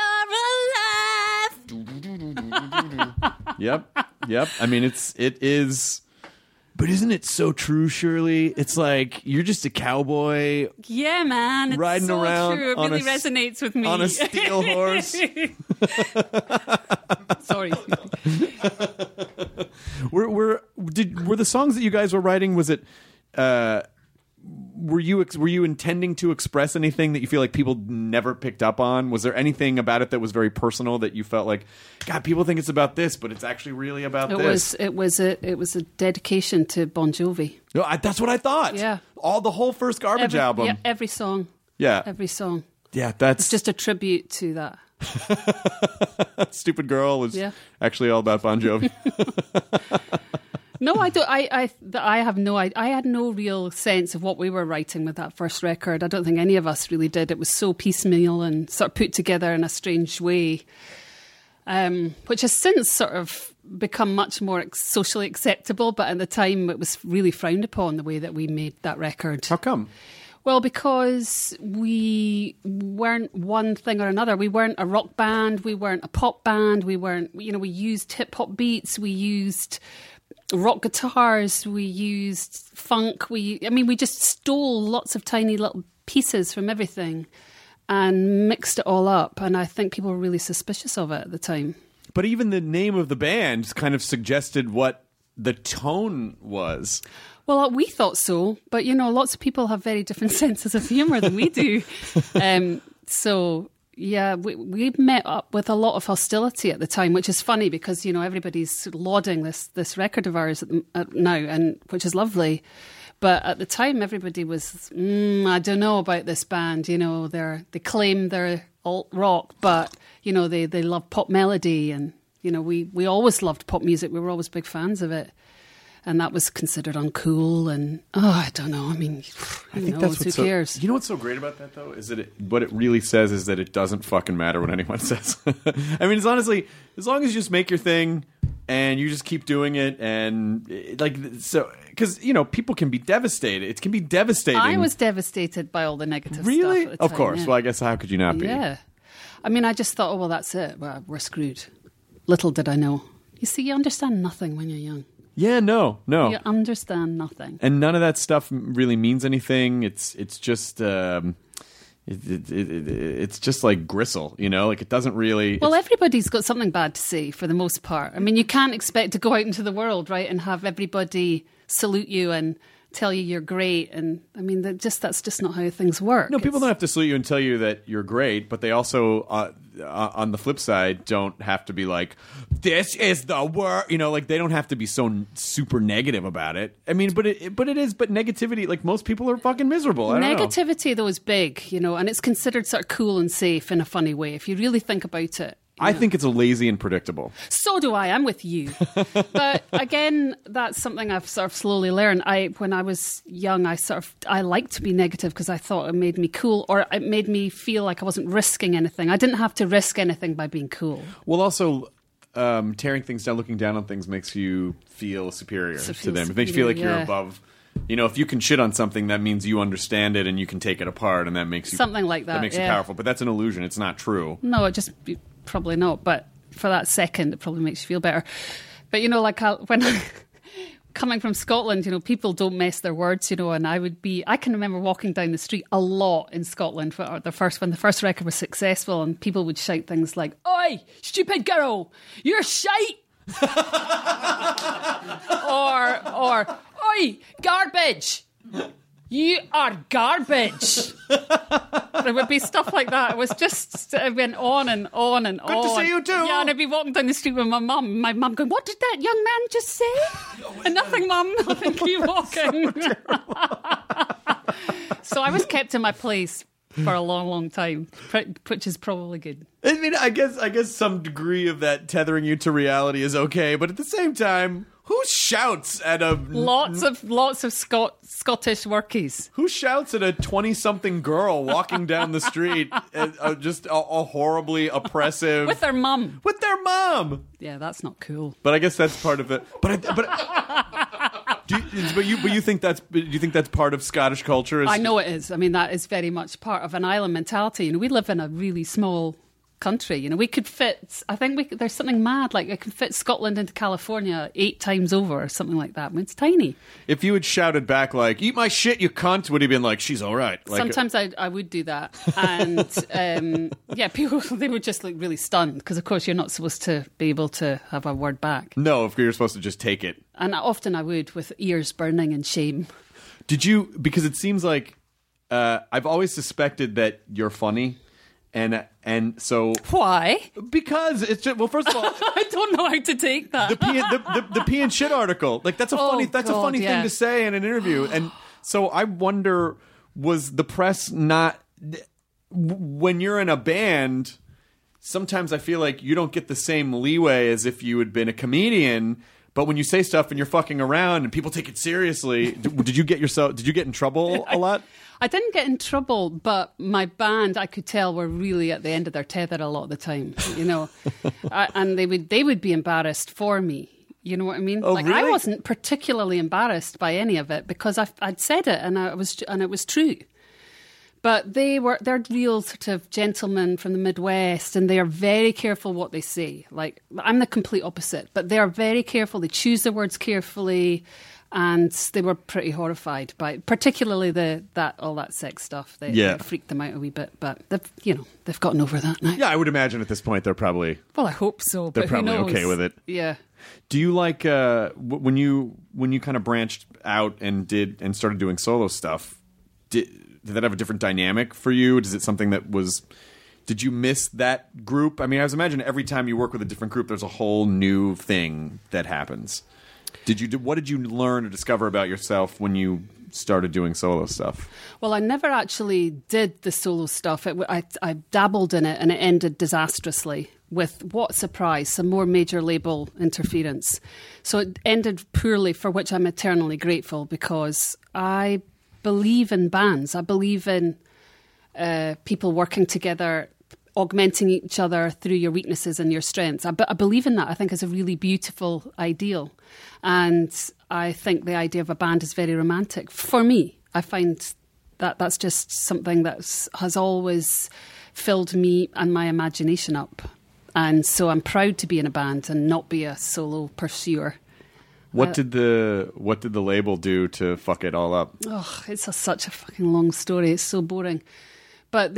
or alive. Yep. I mean, it is. But isn't it so true, Shirley? It's like you're just a cowboy. Yeah, man. It's riding so around true. It on really resonates with me. on a steel horse. Sorry. Were the songs that you guys were writing? Was it? Were you intending to express anything that you feel like people never picked up on? Was there anything about it that was very personal that you felt like, God, people think it's about this, but it's actually really about this? It was a dedication to Bon Jovi. No, that's what I thought. Yeah, the whole first Garbage album. Yeah, every song. Yeah, every song. Yeah, that's it's just a tribute to that. Stupid Girl was Yeah. actually all about Bon Jovi. No, I don't. I have no. I had no real sense of what we were writing with that first record. I don't think any of us really did. It was so piecemeal and sort of put together in a strange way, which has since sort of become much more socially acceptable. But at the time, it was really frowned upon the way that we made that record. How come? Well, because we weren't one thing or another. We weren't a rock band. We weren't a pop band. We weren't. We used hip hop beats. We used rock guitars, we used funk, we just stole lots of tiny little pieces from everything and mixed it all up, and I think people were really suspicious of it at the time. But even the name of the band kind of suggested what the tone was. Well, we thought so, but lots of people have very different senses of humour than we do. So yeah, we met up with a lot of hostility at the time, which is funny because, everybody's lauding this record of ours now, and which is lovely. But at the time, everybody was, I don't know about this band. They claim they're alt rock, but, they love pop melody. And, we always loved pop music. We were always big fans of it. And that was considered uncool, and I don't know. I mean, I think that's who cares? You know what's so great about that though is that what it really says is that it doesn't fucking matter what anyone says. I mean, it's honestly, as long as you just make your thing and you just keep doing it, and because people can be devastated. It can be devastating. I was devastated by all the negative really? stuff. At the of time, course. yeah. Well, I guess how could you not be? Yeah. I mean, I just thought, well, that's it. Well, we're screwed. Little did I know. You see, you understand nothing when you're young. Yeah, no. You understand nothing. And none of that stuff really means anything. It's just it's just like gristle, like it doesn't really. Well, everybody's got something bad to say for the most part. I mean, you can't expect to go out into the world, right, and have everybody salute you and tell you you're great. And I mean, that's just not how things work. No, people don't have to salute you and tell you that you're great, but they also, on the flip side, don't have to be like, this is the worst. They don't have to be so super negative about it. I mean, but negativity, like most people are fucking miserable. I don't know. Negativity, though, is big, and it's considered sort of cool and safe in a funny way if you really think about it. I think it's lazy and predictable. So do I. I'm with you. But again, that's something I've sort of slowly learned. When I was young, I liked to be negative because I thought it made me cool, or it made me feel like I wasn't risking anything. I didn't have to risk anything by being cool. Well, also, tearing things down, looking down on things makes you feel superior to them. It makes you feel like you're above. If you can shit on something, that means you understand it and you can take it apart, and that makes you something like that. That makes you powerful. But that's an illusion. It's not true. No, it just probably not. But for that second, it probably makes you feel better. But when coming from Scotland, people don't mess their words. And I can remember walking down the street a lot in Scotland when the first record was successful, and people would shout things like, "Oi, stupid girl, you're shite." or, oi, garbage. You are garbage. There would be stuff like that. It went on and on and on. Good to see you too. Yeah, and I'd be walking down the street with my mum going, what did that young man just say? And nothing, mum, nothing, keep walking. So I was kept in my place for a long, long time, which is probably good. I mean, I guess some degree of that tethering you to reality is okay, but at the same time, who shouts at a lots of Scottish workies? Who shouts at a 20-something girl walking down the street? Just a horribly oppressive with their mum. With their mom. Yeah, that's not cool. But I guess that's part of it. Do you think that's part of Scottish culture? I know it is. I mean, that is very much part of an island mentality. You know, we live in a really small country. You know, we could fit. I think there's something mad like I could fit Scotland into California 8 times over or something like that. I mean, it's tiny. If you had shouted back like "Eat my shit, you cunt," would he been like, "She's all right"? Like, sometimes I would do that, and yeah, people they were just like really stunned because of course you're not supposed to be able to have a word back. No, if you're supposed to just take it. And often I would with ears burning in shame. Did you? Because it seems like I've always suspected that you're funny. And so why? Because it's just, well, first of all, I don't know how to take that. The pee and shit article, like that's a funny thing to say in an interview. And so I wonder, was the press not when you're in a band? Sometimes I feel like you don't get the same leeway as if you had been a comedian. But when you say stuff and you're fucking around and people take it seriously, did you get in trouble a lot? I didn't get in trouble, but my band, I could tell, were really at the end of their tether a lot of the time, you know. And they would be embarrassed for me. You know what I mean? Oh, really? I wasn't particularly embarrassed by any of it because I'd said it and it was true. But they're real sort of gentlemen from the Midwest, and they are very careful what they say. Like, I'm the complete opposite, but they are very careful. They choose their words carefully, and they were pretty horrified by, particularly all that sex stuff. It freaked them out a wee bit, but they've gotten over that now. Yeah, I would imagine at this point they're probably. Well, I hope so. They're but probably who knows? okay with it. Yeah. Do you like when you kind of branched out and started doing solo stuff? Did that have a different dynamic for you? Is it something that was... Did you miss that group? I mean, I was imagining every time you work with a different group, there's a whole new thing that happens. What did you learn or discover about yourself when you started doing solo stuff? Well, I never actually did the solo stuff. I dabbled in it and it ended disastrously with, what surprise, some more major label interference. So it ended poorly, for which I'm eternally grateful, because I believe in bands. I believe in people working together, augmenting each other through your weaknesses and your strengths. I believe in that. I think it's a really beautiful ideal. And I think the idea of a band is very romantic. For me, I find that's just something that has always filled me and my imagination up. And so I'm proud to be in a band and not be a solo pursuer. What did the label do to fuck it all up? Oh, it's such a fucking long story. It's so boring. But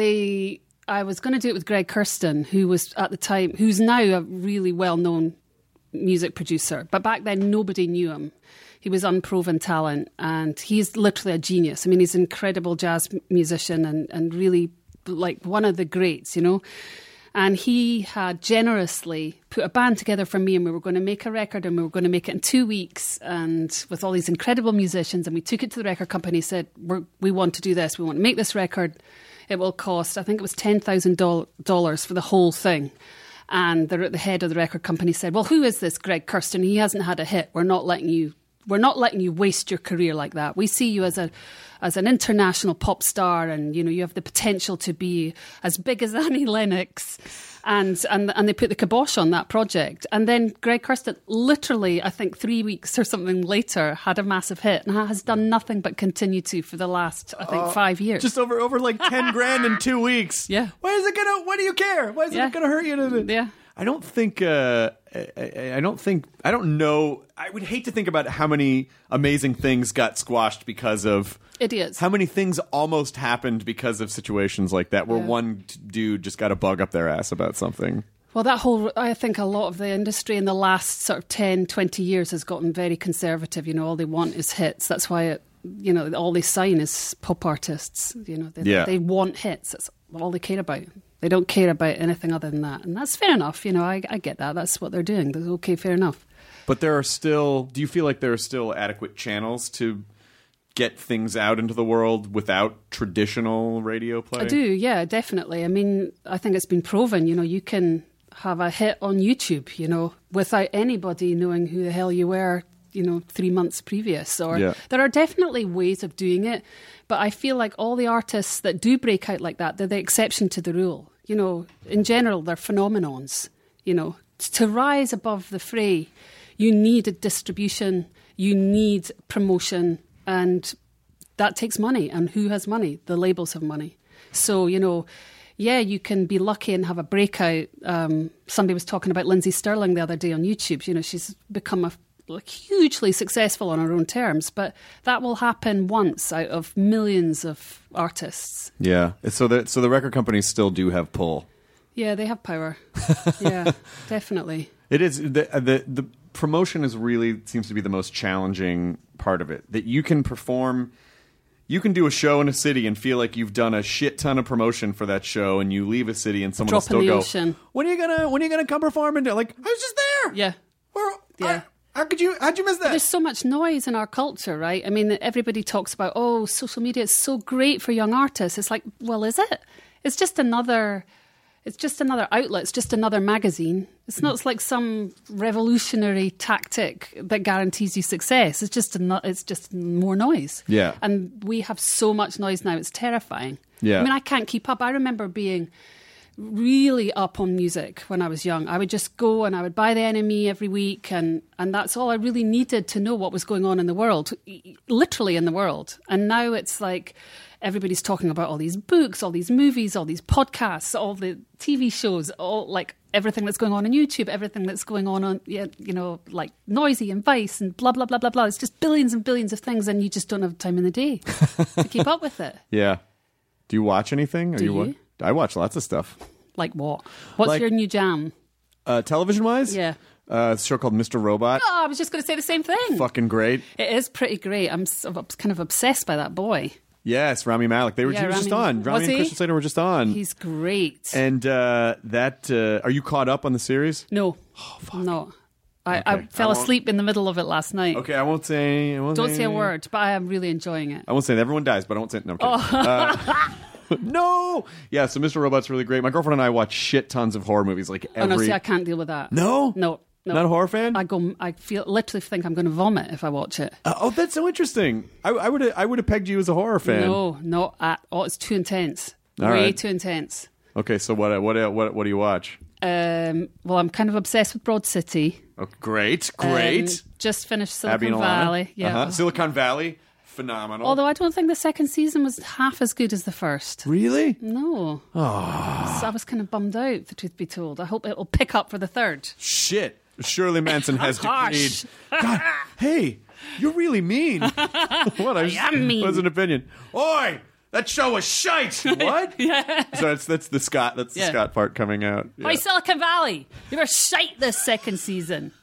I was going to do it with Greg Kurstin, who was at the time, who's now a really well-known music producer. But back then, nobody knew him. He was unproven talent, and he's literally a genius. I mean, he's an incredible jazz musician and really like one of the greats, you know. And he had generously put a band together for me, and we were going to make a record, and we were going to make it in 2 weeks, and with all these incredible musicians. And we took it to the record company, said, we want to do this. We want to make this record. It will cost, I think it was $10,000 for the whole thing. And the head of the record company said, well, who is this Greg Kurstin? He hasn't had a hit. We're not letting you waste your career like that. We see you as an international pop star, and you know you have the potential to be as big as Annie Lennox, and they put the kibosh on that project. And then Greg Kurstin, literally, I think 3 weeks or something later, had a massive hit and has done nothing but continue to for the last, I think, 5 years. Just over like 10 grand in 2 weeks. Yeah. Why do you care? Why is it gonna hurt you? Yeah. I don't know. I would hate to think about how many amazing things got squashed because of idiots. How many things almost happened because of situations like that, where one dude just got a bug up their ass about something. Well, I think a lot of the industry in the last sort of 10, 20 years has gotten very conservative. All they want is hits. That's why, all they sign is pop artists. They want hits. That's all they care about. They don't care about anything other than that. And that's fair enough. I get that. That's what they're doing. That's okay, fair enough. But do you feel like there are still adequate channels to get things out into the world without traditional radio play? I do, yeah, definitely. I mean, I think it's been proven, you can have a hit on YouTube, without anybody knowing who the hell you were, 3 months previous. There are definitely ways of doing it, but I feel like all the artists that do break out like that, they're the exception to the rule. In general, they're phenomenons. To rise above the fray, you need a distribution, you need promotion, and that takes money. And who has money? The labels have money. So, you can be lucky and have a breakout. Somebody was talking about Lindsay Stirling the other day on YouTube. She's become hugely successful on her own terms, but that will happen once out of millions of artists. Yeah. So the record companies still do have pull. Yeah, they have power. Yeah, definitely. It is. The promotion seems to be the most challenging part of it. That you can perform, you can do a show in a city and feel like you've done a shit ton of promotion for that show, and you leave a city and someone will still go, ocean. When are you gonna come perform? And like, I was just there. Yeah. How'd you miss that? There's so much noise in our culture, right? I mean, everybody talks about, social media is so great for young artists. It's like, well, is it? It's just another outlet. It's just another magazine. It's not like some revolutionary tactic that guarantees you success. It's just more noise. Yeah. And we have so much noise now. It's terrifying. Yeah. I mean, I can't keep up. I remember being really up on music when I was young. I would just go and I would buy the NME every week, and that's all I really needed to know what was going on in the world, literally in the world. And now it's like everybody's talking about all these books, all these movies, all these podcasts, all the TV shows, all like everything that's going on YouTube, everything that's going on, like Noisy and Vice and blah, blah, blah, blah, blah. It's just billions and billions of things, and you just don't have time in the day to keep up with it. Yeah. Do you watch anything? Do you? I watch lots of stuff. Like what? What's your new jam? Television-wise? Yeah. It's a show called Mr. Robot. Oh, I was just going to say the same thing. Fucking great. It is pretty great. I'm kind of obsessed by that boy. Yes, Rami Malek. He was just on. Rami and Christian Slater were just on. He's great. And are you caught up on the series? No. Oh, fuck. No. I fell asleep in the middle of it last night. Okay, I won't say... Don't say a word, but I am really enjoying it. I won't say that everyone dies, but I won't say... No, I'm kidding. No! Yeah, so Mr. Robot's really great. My girlfriend and I watch shit tons of horror movies. Like every... Oh, no, see, I can't deal with that. No? No. Not a horror fan? I literally think I'm going to vomit if I watch it. That's so interesting. I would have pegged you as a horror fan. No, not at all. It's too intense. Way too intense. Okay, so what do you watch? Well, I'm kind of obsessed with Broad City. Oh, great. Just finished Silicon Valley. Yeah. Silicon Valley, phenomenal. Although I don't think the second season was half as good as the first. Really? No. Oh. So I was kind of bummed out, the truth be told. I hope it will pick up for the third. Shit. Shirley Manson has decreed. God, hey, you're really mean. What? I am mean. What's an opinion? Oi! That show was shite. What? Yeah. So that's the Scott. That's the Scott part coming out. Yeah. Oi, Silicon Valley! You were shite this second season.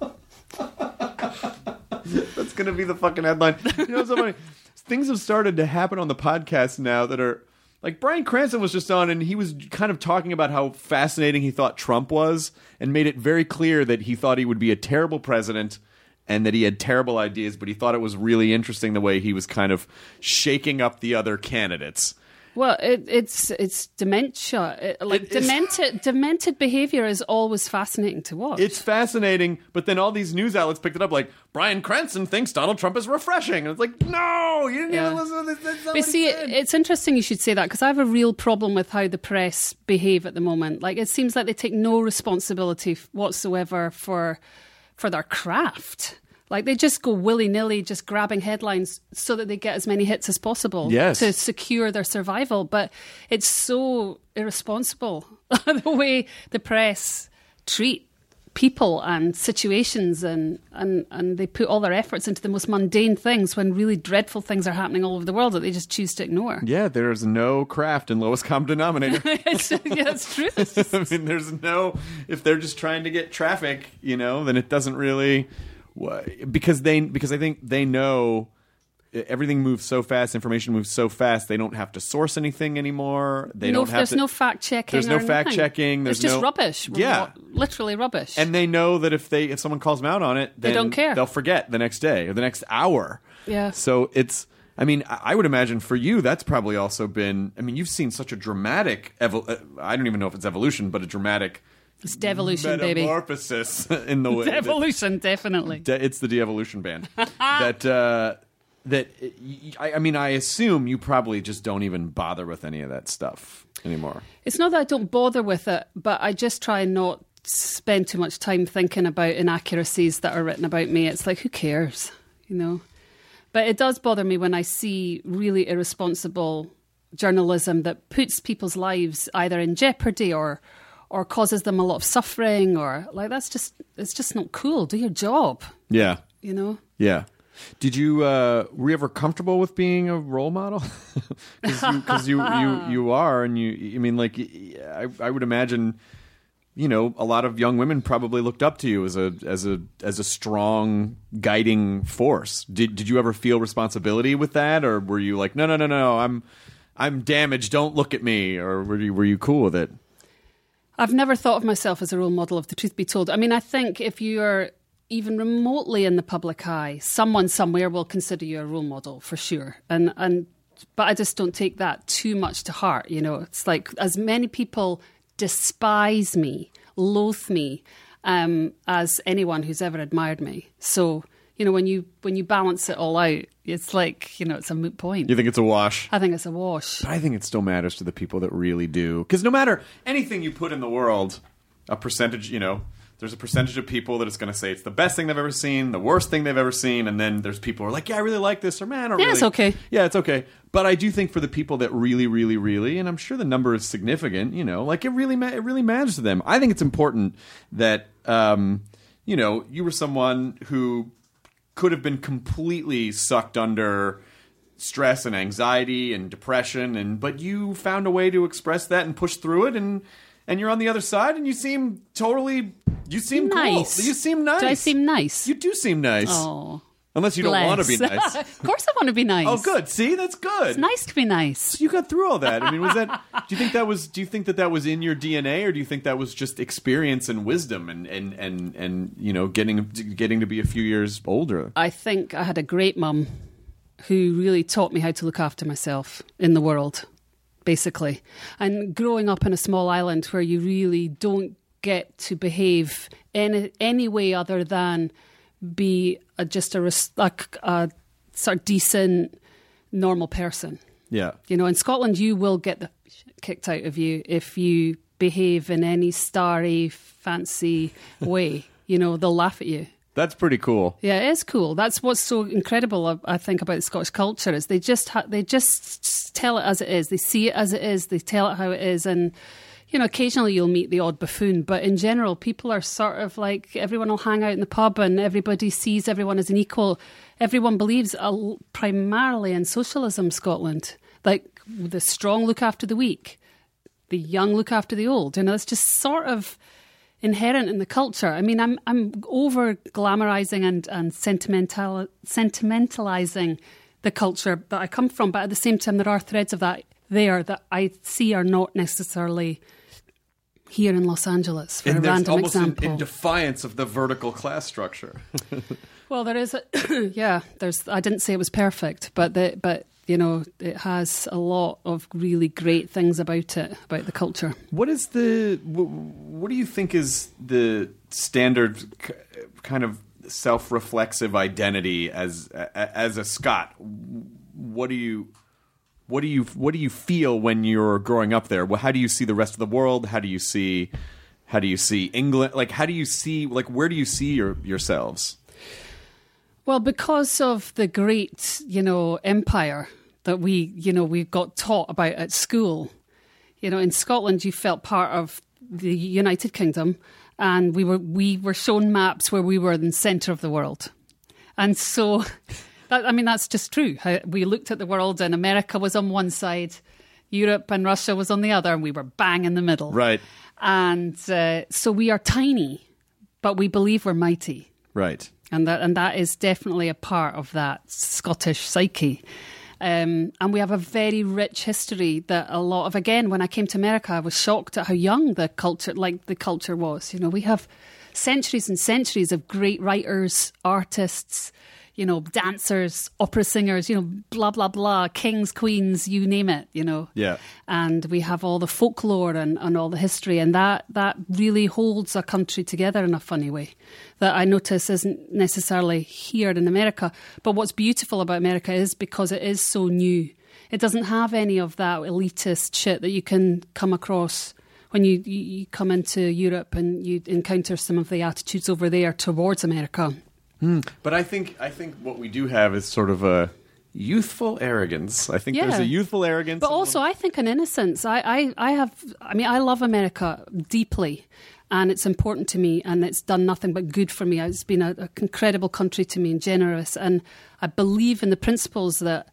That's gonna be the fucking headline. You know, so funny. Things have started to happen on the podcast now that are like Bryan Cranston was just on, and he was kind of talking about how fascinating he thought Trump was, and made it very clear that he thought he would be a terrible president and that he had terrible ideas, but he thought it was really interesting the way he was kind of shaking up the other candidates. Well, it's dementia. Demented behavior is always fascinating to watch. It's fascinating, but then all these news outlets picked it up like, Bryan Cranston thinks Donald Trump is refreshing. And it's like, no, you didn't even listen to this. That's not but see, said. It's interesting you should say that, because I have a real problem with how the press behave at the moment. Like, it seems like they take no responsibility whatsoever for their craft. Like, they just go willy-nilly, just grabbing headlines so that they get as many hits as possible to secure their survival. But it's so irresponsible, the way the press treat people and situations, and they put all their efforts into the most mundane things when really dreadful things are happening all over the world that they just choose to ignore. Yeah, there's no craft in lowest common denominator. Yeah, it's true. It's just, I mean, there's no, if they're just trying to get traffic, then it doesn't really, because I think they know everything moves so fast, information moves so fast, they don't have to source anything anymore. There's no fact checking. There's no fact checking. It's just rubbish. Yeah. Literally rubbish. And they know that if someone calls them out on it, then they don't care. They'll forget the next day or the next hour. Yeah. So I mean, I would imagine for you, that's probably also been, I mean, you've seen such a dramatic, I don't even know if it's evolution, but a dramatic it's devolution, baby. Metamorphosis in the way. Devolution, definitely. It's the de-evolution band. I assume you probably just don't even bother with any of that stuff anymore. It's not that I don't bother with it, but I just try not spend too much time thinking about inaccuracies that are written about me. It's like, who cares, But it does bother me when I see really irresponsible journalism that puts people's lives either in jeopardy or causes them a lot of suffering, or like it's just not cool. Do your job. Yeah. Yeah. Did you were you ever comfortable with being a role model? Because you are, and I would imagine, a lot of young women probably looked up to you as a strong guiding force. Did you ever feel responsibility with that, or were you like, no, I'm damaged, don't look at me, or were you cool with it? I've never thought of myself as a role model, if the truth be told. I mean, I think if you're even remotely in the public eye, someone somewhere will consider you a role model for sure. But I just don't take that too much to heart. It's like as many people despise me, loathe me, as anyone who's ever admired me. So, when you balance it all out, it's like, it's a moot point. You think it's a wash? I think it's a wash. But I think it still matters to the people that really do. Because no matter anything you put in the world, a percentage, there's a percentage of people that it's going to say it's the best thing they've ever seen, the worst thing they've ever seen, and then there's people who are like, yeah, I really like this, or man, or it's okay. Yeah, it's okay. But I do think for the people that really, really, really, and I'm sure the number is significant, like it really matters to them. I think it's important that, you were someone who could have been completely sucked under stress and anxiety and depression, but you found a way to express that and push through it, and you're on the other side, and you seem totally... You seem nice. Cool. You seem nice. Do I seem nice? You do seem nice. Oh, unless you don't want to be nice. Of course I want to be nice. Oh, good. See, that's good. It's nice to be nice. So you got through all that. I mean, was that? Do you think that was in your DNA, or do you think that was just experience and wisdom and getting to be a few years older? I think I had a great mum who really taught me how to look after myself in the world, basically. And growing up in a small island where you really don't get to behave any way other than be just a sort of decent, normal person. Yeah. In Scotland, you will get the shit kicked out of you if you behave in any starry, fancy way. They'll laugh at you. That's pretty cool. Yeah, it is cool. That's what's so incredible, I think, about the Scottish culture is they just tell it as it is. They see it as it is. They tell it how it is, and occasionally you'll meet the odd buffoon, but in general, people are sort of like, everyone will hang out in the pub and everybody sees everyone as an equal. Everyone believes primarily in socialism, Scotland. Like, the strong look after the weak, the young look after the old. It's just sort of inherent in the culture. I mean, I'm over glamorizing and sentimentalizing the culture that I come from, but at the same time, there are threads of that there that I see are not necessarily here in Los Angeles, for a random example. In defiance of the vertical class structure. Well, there is I didn't say it was perfect, but it has a lot of really great things about it, about the culture. What do you think is the standard kind of self-reflexive identity as a Scot? What do you feel when you're growing up there? How do you see the rest of the world? How do you see England? Like, how do you see, like, where do you see yourselves? Well, because of the great, empire that we got taught about at school. In Scotland, you felt part of the United Kingdom, and we were shown maps where we were in the centre of the world. And so, that's just true. We looked at the world and America was on one side, Europe and Russia was on the other, and we were bang in the middle. Right. And so we are tiny, but we believe we're mighty. Right. And that is definitely a part of that Scottish psyche. And we have a very rich history that a lot of, again, when I came to America, I was shocked at how young the culture was. We have centuries and centuries of great writers, artists, dancers, opera singers, blah, blah, blah, kings, queens, you name it, Yeah. And we have all the folklore and all the history, and that really holds a country together in a funny way that I notice isn't necessarily here in America. But what's beautiful about America is because it is so new. It doesn't have any of that elitist shit that you can come across when you come into Europe and you encounter some of the attitudes over there towards America. But I think what we do have is sort of a youthful arrogance. I think there's a youthful arrogance. But also, I think an innocence. I love America deeply, and it's important to me, and it's done nothing but good for me. It's been an incredible country to me and generous, and I believe in the principles that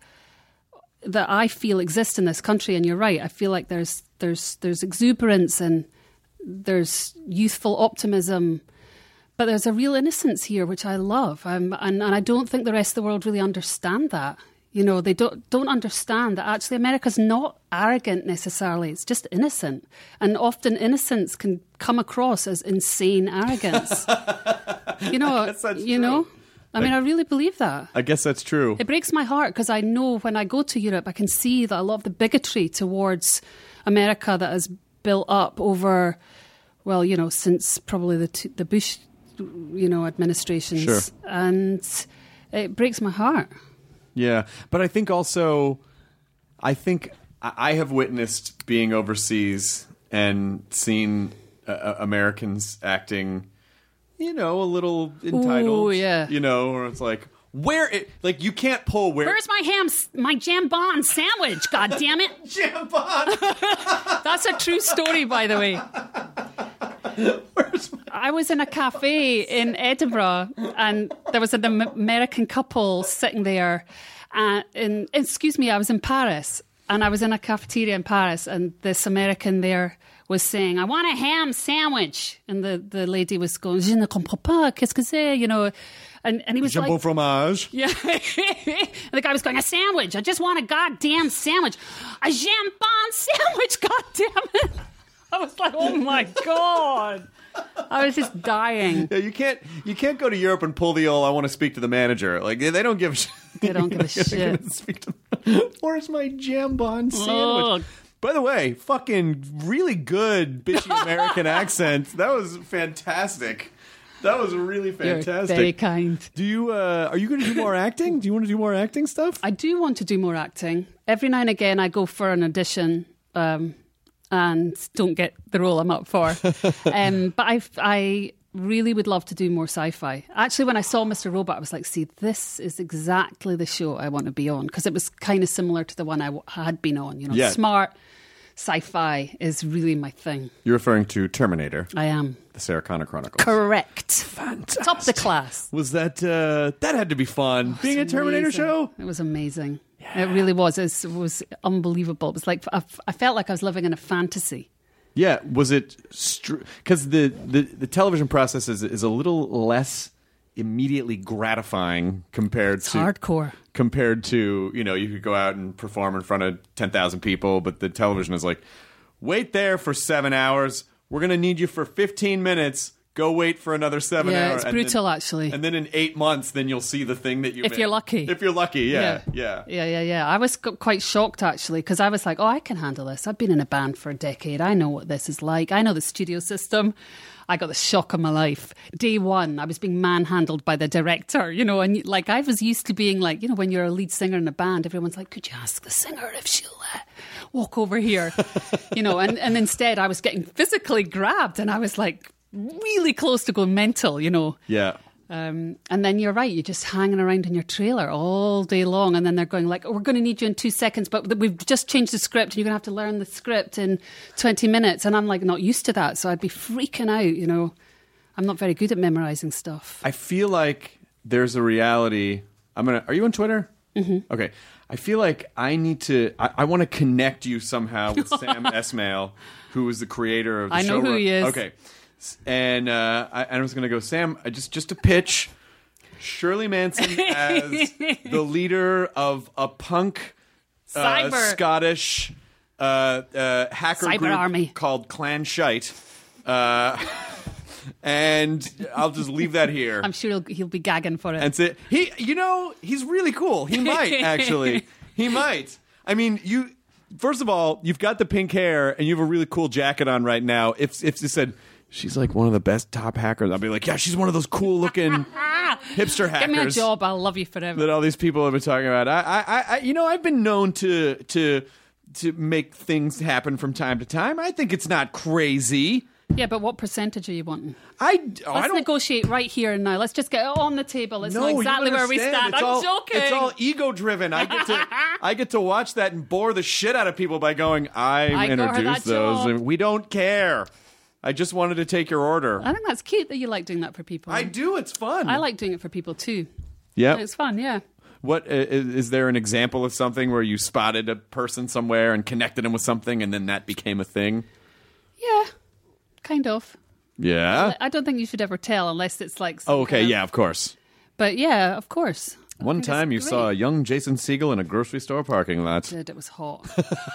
I feel exist in this country. And you're right. I feel like there's exuberance and there's youthful optimism. But there's a real innocence here, which I love. And I don't think the rest of the world really understand that. They don't understand that actually America's not arrogant necessarily. It's just innocent. And often innocence can come across as insane arrogance. I really believe that. I guess that's true. It breaks my heart because I know when I go to Europe, I can see that a lot of the bigotry towards America that has built up over, since probably the Bush administrations. Sure. And it breaks my heart. Yeah, but I think I have witnessed being overseas and seen Americans acting, a little entitled. Ooh, yeah. Or it's like, you can't pull Where's my jambon sandwich, God damn it. Jambon! That's a true story, by the way. I was in a cafe in Edinburgh and there was an American couple sitting there. I was in Paris and I was in a cafeteria in Paris and this American there was saying, I want a ham sandwich. And the lady was going, je ne comprends pas, qu'est-ce que c'est, And he was Jambon fromage. Yeah. And the guy was going, a sandwich. I just want a goddamn sandwich. A jambon sandwich, goddamn it. I was like, oh my God. I was just dying. Yeah, you can't go to Europe and pull the old, I want to speak to the manager. Like, they don't give a shit. They don't give a shit. Where's my jambon sandwich? By the way, fucking really good bitchy American accent. That was fantastic. That was really fantastic. You're very kind. Do you? Are you going to do more acting? Do you want to do more acting stuff? I do want to do more acting. Every now and again, I go for an audition and don't get the role I'm up for. But I really would love to do more sci-fi. Actually, when I saw Mr. Robot, I was like, see, this is exactly the show I want to be on, because it was kind of similar to the one I had been on. Smart sci-fi is really my thing. You're referring to Terminator. I am. The Sarah Connor Chronicles. Correct. Fantastic. Top the class. Was that had to be fun? Being a Terminator show? It was amazing. Yeah. It really was. It was unbelievable. It was like, I felt like I was living in a fantasy. Yeah. Was it, because the television process is a little less immediately gratifying compared to hardcore. Compared to, you could go out and perform in front of 10,000 people, but the television is like, wait there for 7 hours. We're going to need you for 15 minutes. Go wait for another 7 hours. Yeah, it's brutal, actually. And then in 8 months, then you'll see the thing that you made. If you're lucky. If you're lucky, yeah. I was quite shocked, actually, because I was like, I can handle this. I've been in a band for a decade. I know what this is like. I know the studio system. I got the shock of my life. Day one, I was being manhandled by the director, and like I was used to being like, when you're a lead singer in a band, everyone's like, could you ask the singer if she'll walk over here? And instead I was getting physically grabbed and I was like really close to going mental, Yeah. And then you're right, you're just hanging around in your trailer all day long, and then they're going like, we're going to need you in 2 seconds, but we've just changed the script and you're going to have to learn the script in 20 minutes. And I'm like not used to that, so I'd be freaking out, I'm not very good at memorizing stuff. I feel like there's a reality. Are you on Twitter? Mm-hmm. Okay. I feel like I need to. I want to connect you somehow with Sam Esmail, who is the creator of the show. I know who he is. Okay. And I was going to go, Sam. Just a pitch. Shirley Manson as the leader of a punk Scottish hacker Cyber group army called Clan Shite. And I'll just leave that here. I'm sure he'll be gagging for it. And say, he's really cool. He might, actually. He might. I mean, first of all, you've got the pink hair and you have a really cool jacket on right now. If you said, she's like one of the best top hackers, I'll be like, yeah, she's one of those cool looking hipster hackers. Give me a job, I'll love you forever. That all these people have been talking about. I've been known to make things happen from time to time. I think it's not crazy. Yeah, but what percentage are you wanting? Let's negotiate right here and now. Let's just get it on the table. Let's know exactly where we stand. I'm joking. It's all ego driven. I get to watch that and bore the shit out of people by going, I introduced those. And we don't care. I just wanted to take your order. I think that's cute that you like doing that for people. I do. It's fun. I like doing it for people too. Yeah, it's fun. Yeah. What is there an example of something where you spotted a person somewhere and connected them with something, and then that became a thing? Yeah. Kind of. Yeah. I don't think you should ever tell unless it's like... okay, yeah, of course. But yeah, of course. One time you saw a young Jason Segel in a grocery store parking lot. It was hot.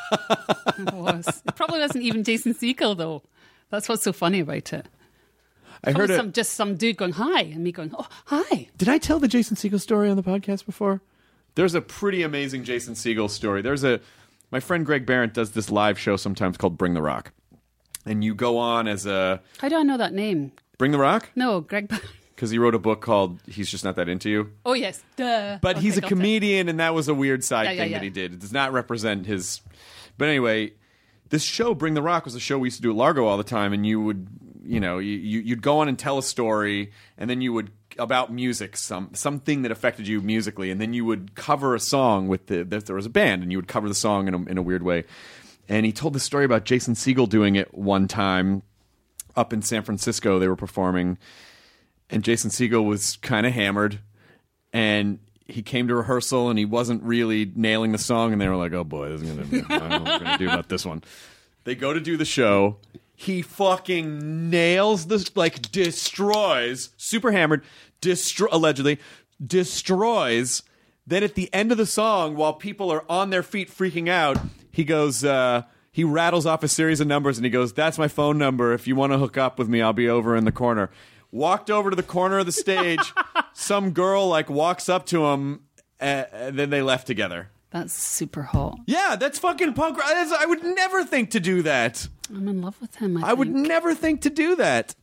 It was. It probably wasn't even Jason Segel, though. That's what's so funny about it. I heard it. Just some dude going, hi, and me going, oh, hi. Did I tell the Jason Segel story on the podcast before? There's a pretty amazing Jason Segel story. My friend Greg Barrett does this live show sometimes called Bring the Rock. And you go on as a... How do I know that name? Bring the Rock? No, Greg Barrett. Because he wrote a book called He's Just Not That Into You. Oh, yes. Duh. But he's a comedian, and that was a weird side thing that he did. It does not represent his... But anyway, this show, Bring the Rock, was a show we used to do at Largo all the time, and you would, you'd go on and tell a story, and then you would... about music, something that affected you musically, and then you would cover a song with if there was a band, and you would cover the song in a weird way. And he told the story about Jason Segel doing it one time up in San Francisco. They were performing, and Jason Segel was kind of hammered, and he came to rehearsal, and he wasn't really nailing the song, and they were like, oh boy, I don't know what we're going to do about this one. They go to do the show. He fucking nails this, like destroys, super hammered, allegedly, destroys. Then at the end of the song, while people are on their feet freaking out, he goes, he rattles off a series of numbers and he goes, that's my phone number. If you want to hook up with me, I'll be over in the corner. Walked over to the corner of the stage. Some girl walks up to him and then they left together. That's super hot. Yeah, that's fucking punk rock. I would never think to do that. I'm in love with him, I would never think to do that.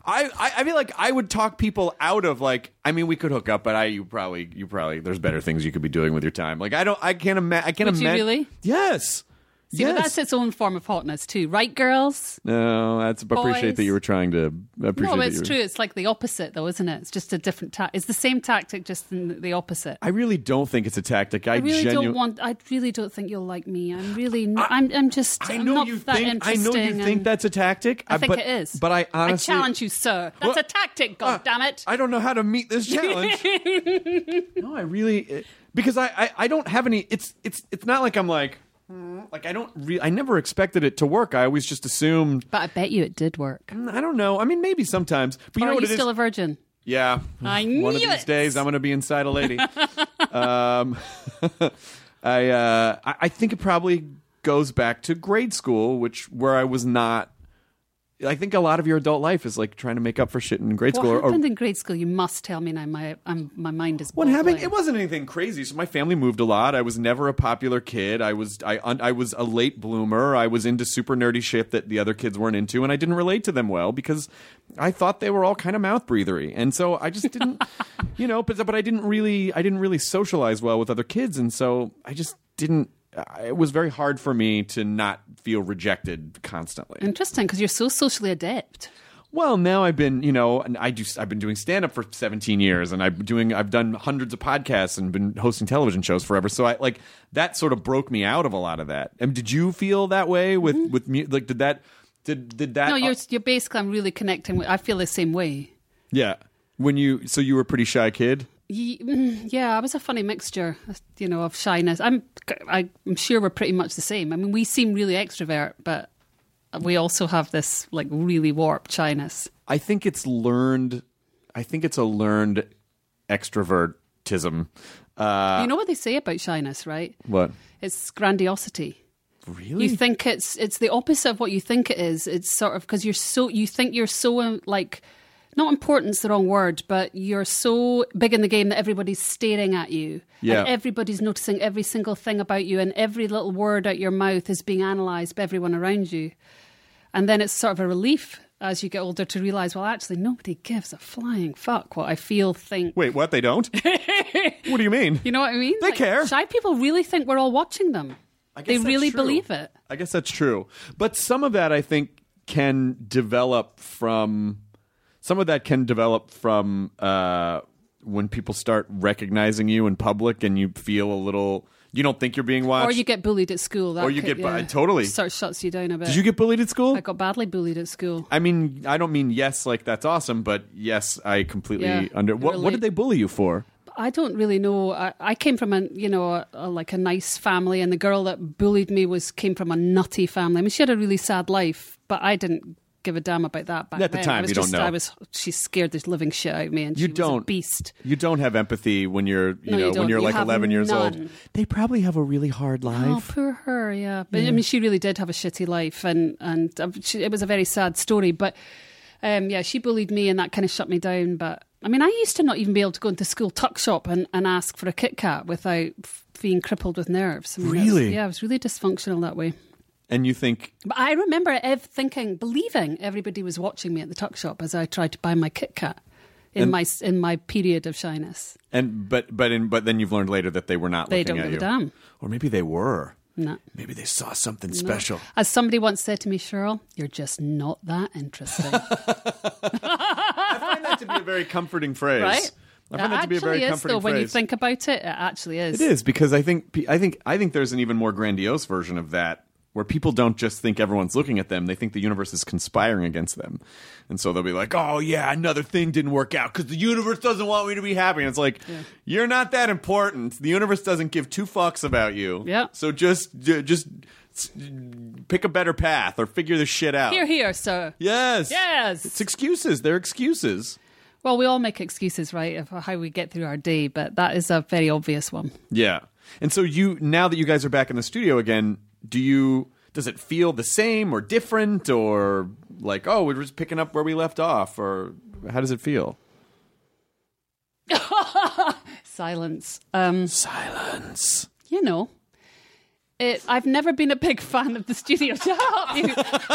I feel like I would talk people out of we could hook up, but you probably there's better things you could be doing with your time. I can't imagine. Would you really? Yes. See, but that's its own form of hotness too, right, girls? No, I appreciate that you were trying to. No, it's true. It's like the opposite, though, isn't it? It's just a different it's the same tactic, just in the opposite. I really don't think it's a tactic. I really don't think you'll like me. I'm just. I know not you that think. I know you think that's a tactic. I think it is. But I honestly, I challenge you, sir. That's a tactic. God damn it! I don't know how to meet this challenge. No, I really because I don't have any. It's not like I'm like. I never expected it to work. I always just assumed. But I bet you it did work. I don't know. I mean, maybe sometimes. But you know what it is? Are you still a virgin? Yeah. I knew One of these days, I'm going to be inside a lady. I think it probably goes back to grade school, where I was not. I think a lot of your adult life is trying to make up for shit in grade school. What happened in grade school? You must tell me now. My mind is. What happened? It wasn't anything crazy. So my family moved a lot. I was never a popular kid. I was a late bloomer. I was into super nerdy shit that the other kids weren't into, and I didn't relate to them well because I thought they were all kind of mouth breathery, and so I just didn't, But I didn't really socialize well with other kids, and so I just didn't. It was very hard for me to not feel rejected constantly. Interesting, because you're so socially adept. Well, now I've been, I've been doing stand up for 17 years, and I've done hundreds of podcasts and been hosting television shows forever. So that sort of broke me out of a lot of that. And did you feel that way with did Did that? No, you're basically. I'm really connecting with. I feel the same way. Yeah. So you were a pretty shy kid. Yeah, I was a funny mixture, of shyness. I'm sure we're pretty much the same. I mean, we seem really extrovert, but we also have this like really warped shyness. I think it's learned. I think it's a learned extrovertism. You know what they say about shyness, right? What? It's grandiosity. Really? You think it's the opposite of what you think it is. It's sort of because you think you're so like. Not important's the wrong word, but you're so big in the game that everybody's staring at you. Yeah. And everybody's noticing every single thing about you, and every little word out your mouth is being analysed by everyone around you. And then it's sort of a relief as you get older to realise, well, actually, nobody gives a flying fuck what I feel, think. Wait, what? They don't? What do you mean? You know what I mean? They care. Shy people really think we're all watching them. They really believe it. I guess that's true. But some of that, I think, can develop from... Some of that can develop from when people start recognizing you in public and you feel a little... You don't think you're being watched. Or you get bullied at school. Totally. Sort of shuts you down a bit. Did you get bullied at school? I got badly bullied at school. I mean, I don't mean yes, like that's awesome, but yes, I completely What did they bully you for? I don't really know. I came from a nice family, and the girl that bullied me came from a nutty family. I mean, she had a really sad life, but I didn't give a damn about that back at the then. time. You don't know. She scared the living shit out of me, and she was a beast. You don't have empathy when you're when you're like 11 years old. They probably have a really hard life. Oh, poor her. Yeah, but I mean, she really did have a shitty life, and it was a very sad story. But she bullied me, and that kind of shut me down. But I mean, I used to not even be able to go into school tuck shop and ask for a Kit Kat without being crippled with nerves. I mean, really? I was really dysfunctional that way. And you think... But I remember believing everybody was watching me at the tuck shop as I tried to buy my Kit Kat in my period of shyness. But then you've learned later that they were not looking at you. They don't give a damn. Or maybe they were. No. Maybe they saw something special. As somebody once said to me, Cheryl, you're just not that interesting. I find that to be a very comforting phrase. Right? I find that to be a very comforting phrase. When you think about it, it actually is. It is, because I think there's an even more grandiose version of that, where people don't just think everyone's looking at them, they think the universe is conspiring against them. And so they'll be like, oh yeah, another thing didn't work out because the universe doesn't want me to be happy. And it's like, you're not that important. The universe doesn't give two fucks about you. Yeah. So just pick a better path or figure this shit out. Here, sir. Yes. Yes. It's excuses. They're excuses. Well, we all make excuses, right, of how we get through our day, but that is a very obvious one. Yeah. And so now that you guys are back in the studio again, does it feel the same or different, or like, oh, we're just picking up where we left off, or how does it feel? Silence. Silence. I've never been a big fan of the studio. Shut up, you.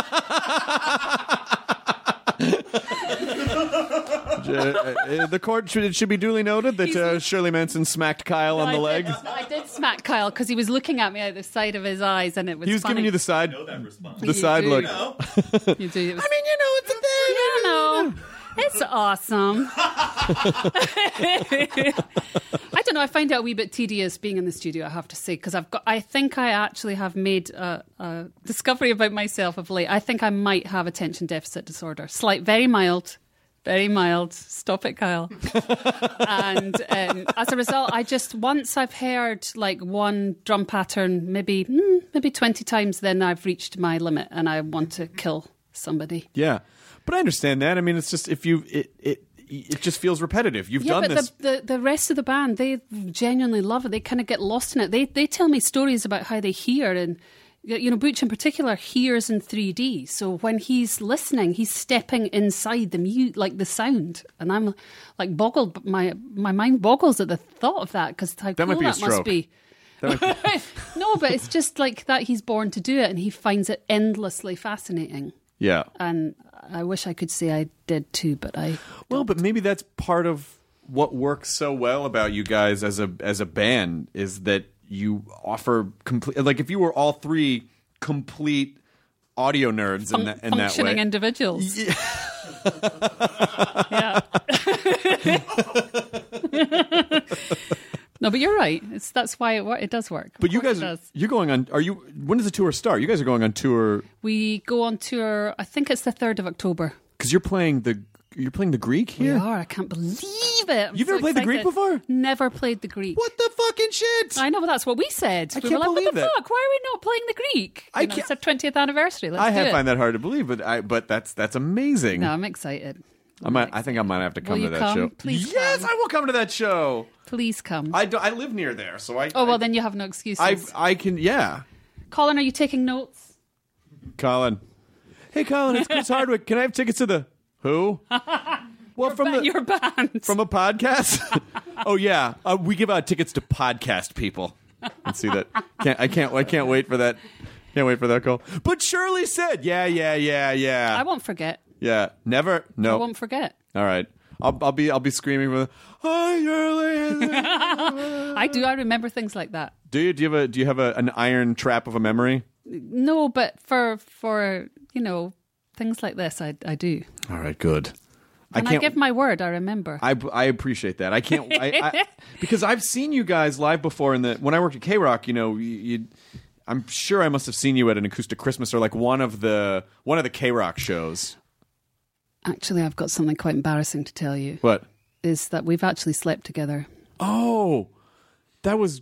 The court it should be duly noted that Shirley Manson smacked Kyle on the leg. I did smack Kyle because he was looking at me out the side of his eyes, and it was. He was funny. Giving you the side. I know that response. The side look. You do. It was, I mean, it's a thing. You know, it's awesome. I don't know. I find it a wee bit tedious being in the studio, I have to say, because I think I actually have made a discovery about myself of late. I think I might have attention deficit disorder. Very mild. Very mild. Stop it, Kyle. And as a result, once I've heard like one drum pattern, maybe 20 times, then I've reached my limit and I want to kill somebody. Yeah. But I understand that. I mean, it's just it just feels repetitive. You've done this. The rest of the band, they genuinely love it. They kind of get lost in it. They tell me stories about how they hear, and Butch in particular hears in 3D. So when he's listening, he's stepping inside the sound, and I'm like boggled. My mind boggles at the thought of that, because how cool might be a that must stroke. be. No, but it's just like that. He's born to do it, and he finds it endlessly fascinating. Yeah. And I wish I could say I did too, but I don't. Well, but maybe that's part of what works so well about you guys as a band, is that you offer complete, like if you were all three complete audio nerds in that way. Functioning individuals. Yeah. Yeah. No, but you're right. That's why it does work. But you guys, you're going on. When does the tour start? You guys are going on tour. We go on tour. I think it's the 3rd of October. Because you're playing the Greek here. We are. I can't believe it. You've never played the Greek before? Never played the Greek. What the fucking shit? I know, but that's what we said. I We can't were like, believe what the that. fuck? Why are we not playing the Greek? It's our 20th anniversary. Let's do it. find that hard to believe, but that's amazing. No, I'm excited. I think I might have to come Will to you that come? show. Please yes, come. I will come to that show. Please come. I live near there, so I. Oh, well, then you have no excuses. I can. Yeah. Colin, are you taking notes? Colin. Hey, Colin, it's Chris Hardwick. Can I have tickets to the who? Well, Your band. From a podcast. Oh yeah, we give out tickets to podcast people. Let's see that. I can't wait for that. Can't wait for that call. But Shirley said, yeah. I won't forget. Yeah, never. No, I won't forget. All right, I'll be screaming with, "Hi, Shirley!" I do. I remember things like that. Do you? Do you have an iron trap of a memory? No, but for things like this, I do. All right, good. And I give my word, I remember. I appreciate that. I can't because I've seen you guys live before. When I worked at K-Rock, I'm sure I must have seen you at an Acoustic Christmas or like one of the K-Rock shows. Actually, I've got something quite embarrassing to tell you. What? Is that we've actually slept together. Oh, that was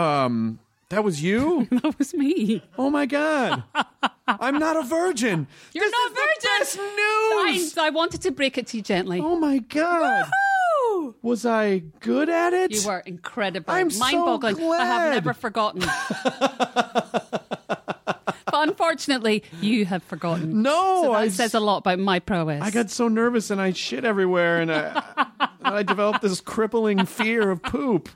you? That was me. Oh my God. I'm not a virgin. You're not a virgin. Best news. I wanted to break it to you gently. Oh my God. Woo-hoo! Was I good at it? You were incredible. I'm so mind-boggling. glad. I have never forgotten. But unfortunately, you have forgotten. No, so that says a lot about my prowess. I got so nervous and I shit everywhere, and I developed this crippling fear of poop.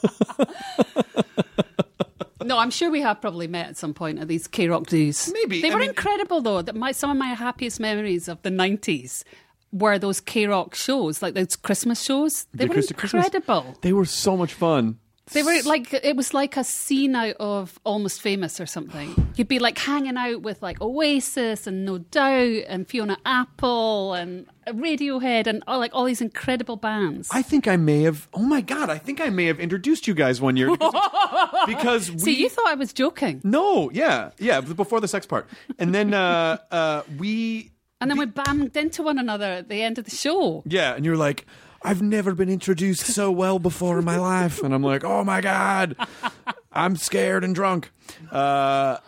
No, I'm sure we have probably met at some point at these K-Rock dues. Maybe. They were incredible, though. Some of my happiest memories of the 90s were those K-Rock shows, like those Christmas shows. They were incredible. Christmas. They were so much fun. They were like, it was like a scene out of Almost Famous or something. You'd be like hanging out with like Oasis and No Doubt and Fiona Apple and Radiohead and all these incredible bands. I think I may have. Oh my God! I think I may have introduced you guys one year because we. See, you thought I was joking. No, yeah, before the sex part, and then we. And then we banged into one another at the end of the show. Yeah, and you're like, I've never been introduced so well before in my life, and I'm like, oh my God, I'm scared and drunk. But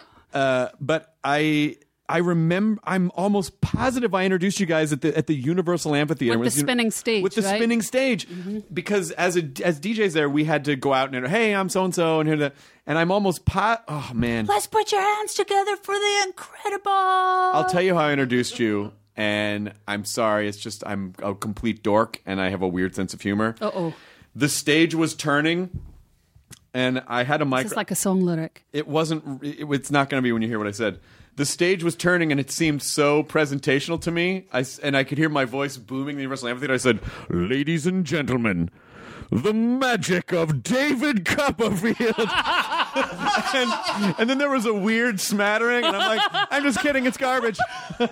I remember. I'm almost positive I introduced you guys at the Universal Amphitheater with the spinning stage. With the right? spinning stage, because as DJs there, we had to go out and hey, I'm so and so, and here that, and I'm almost oh man, let's put your hands together for the incredible. I'll tell you how I introduced you, and I'm sorry, it's just I'm a complete dork, and I have a weird sense of humor. The stage was turning. And I had a mic. It's like a song lyric. It wasn't. It's not going to be when you hear what I said. The stage was turning, and it seemed so presentational to me. And I could hear my voice booming in the Universal Amphitheater. I said, "Ladies and gentlemen, the magic of David Copperfield." and then there was a weird smattering, and I'm like, "I'm just kidding. It's garbage."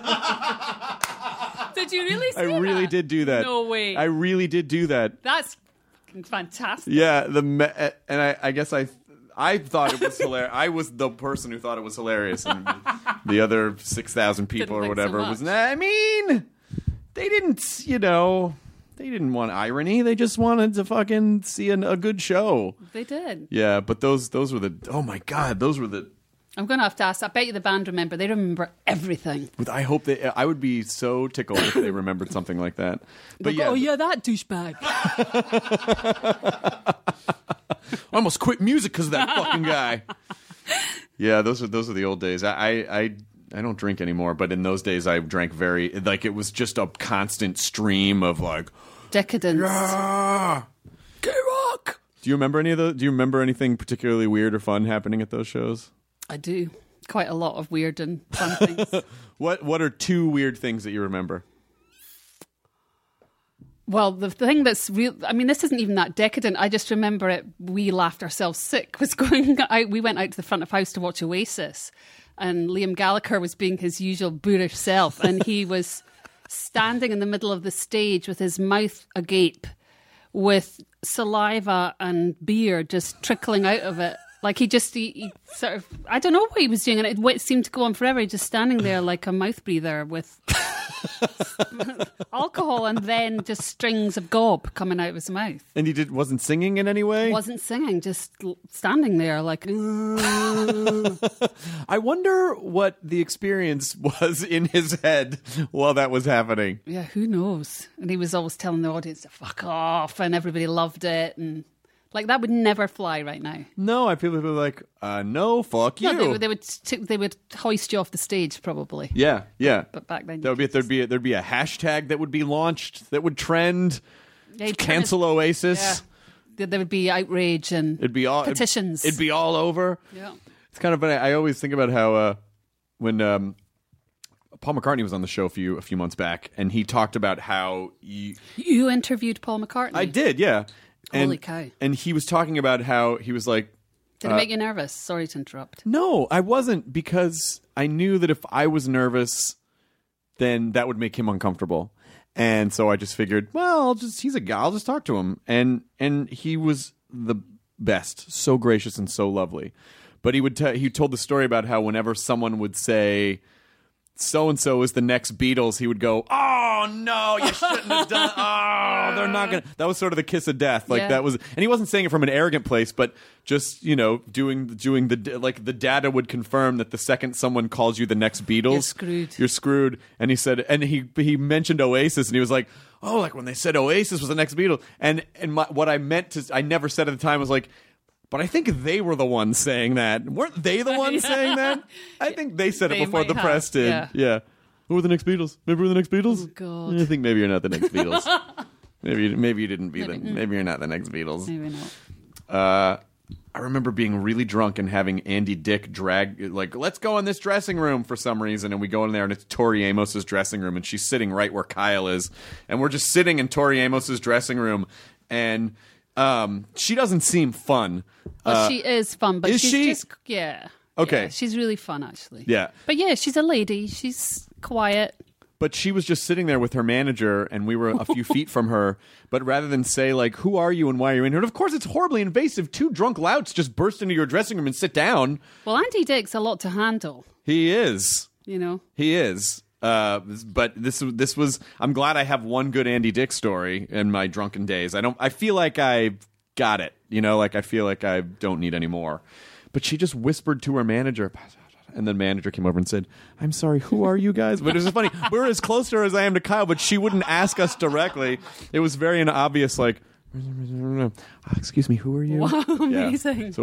Did you really say that? I really did do that. No way. I really did do that. That's fantastic. Yeah, and I guess I thought it was hilarious. I was the person who thought it was hilarious, and the other 6,000 people or whatever was. I mean, they didn't, they didn't want irony. They just wanted to fucking see a good show. They did. Yeah, but those were the. Oh my God, those were the. I'm going to have to ask. I bet you the band remember. They remember everything. I hope I would be so tickled if they remembered something like that. But yeah, that douchebag. I almost quit music because of that fucking guy. Yeah, those are the old days. I don't drink anymore, but in those days I drank it was just a constant stream of like decadence. Yeah, K-Rock. Do you remember any of those? Do you remember anything particularly weird or fun happening at those shows? I do. Quite a lot of weird and fun things. What are two weird things that you remember? Well, the thing that's real, I mean, this isn't even that decadent. I just remember it. We laughed ourselves sick. We went out to the front of house to watch Oasis, and Liam Gallagher was being his usual boorish self, and he was standing in the middle of the stage with his mouth agape, with saliva and beer just trickling out of it. Like he sort of, I don't know what he was doing, and it seemed to go on forever. He just standing there like a mouth breather with alcohol and then just strings of gob coming out of his mouth. And he wasn't singing in any way? Wasn't singing, just standing there like... I wonder what the experience was in his head while that was happening. Yeah, who knows? And he was always telling the audience to fuck off, and everybody loved it, and... Like, that would never fly right now. No, I feel people are like, no, fuck you. No, they would hoist you off the stage, probably. Yeah. But back then, there'd be a hashtag that would be launched that would trend. Yeah, cancel Oasis. Yeah. There would be outrage and petitions. It'd be all over. Yeah. It's kind of funny. I always think about how when Paul McCartney was on the show a few months back, and he talked about how you interviewed Paul McCartney. I did, yeah. Holy cow. And he was talking about how he was like... Did it make you nervous? Sorry to interrupt. No, I wasn't, because I knew that if I was nervous, then that would make him uncomfortable. And so I just figured, well, he's a guy, I'll just talk to him. And he was the best, so gracious and so lovely. But he told the story about how whenever someone would say... so-and-so is the next Beatles, he would go, oh, no, you shouldn't have done... Oh, they're not going to... That was sort of the kiss of death. Like, that was... And he wasn't saying it from an arrogant place, but just, doing the... Like, the data would confirm that the second someone calls you the next Beatles... You're screwed. And he said... And he mentioned Oasis, and he was like, oh, like when they said Oasis was the next Beatles. And what I meant to... I never said at the time was like... But I think they were the ones saying that. Weren't they the ones saying that? I think they said it before the press did. Yeah. Who were the next Beatles? Maybe we're the next Beatles? Oh, God. I think maybe you're not the next Beatles. maybe you didn't be maybe you're not the next Beatles. Maybe not. I remember being really drunk and having Andy Dick drag, like, let's go in this dressing room for some reason. And we go in there and it's Tori Amos's dressing room, and she's sitting right where Kyle is. And we're just sitting in Tori Amos's dressing room, and she doesn't seem fun. Well, she is fun, but she's just... Yeah. Okay. Yeah, she's really fun, actually. Yeah. But yeah, she's a lady. She's quiet. But she was just sitting there with her manager, and we were a few feet from her. But rather than say, like, who are you and why are you in here? And of course, it's horribly invasive. Two drunk louts just burst into your dressing room and sit down. Well, Andy Dick's a lot to handle. He is. He is. But this was... I'm glad I have one good Andy Dick story in my drunken days. I feel like I got it. Like I feel like I don't need any more. But she just whispered to her manager... And then manager came over and said, I'm sorry, who are you guys? But it was funny. We're as close to her as I am to Kyle, but she wouldn't ask us directly. It was very obvious, like, excuse me, who are you? Wow, amazing. Yeah. So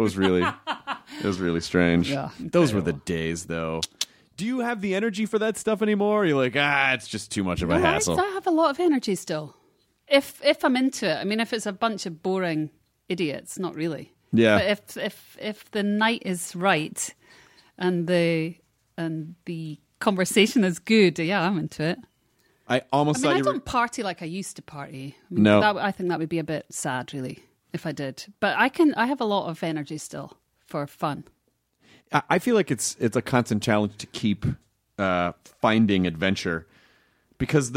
it was really strange. Yeah, those were the days, though. Do you have the energy for that stuff anymore? Or you're like, it's just too much of a hassle. I have a lot of energy still. If I'm into it. I mean, if it's a bunch of boring idiots, not really. Yeah. But if the night is right... And the conversation is good. Yeah, I'm into it. I don't party like I used to party. No, I think that would be a bit sad, really, if I did. But I have a lot of energy still for fun. I feel like it's a constant challenge to keep finding adventure because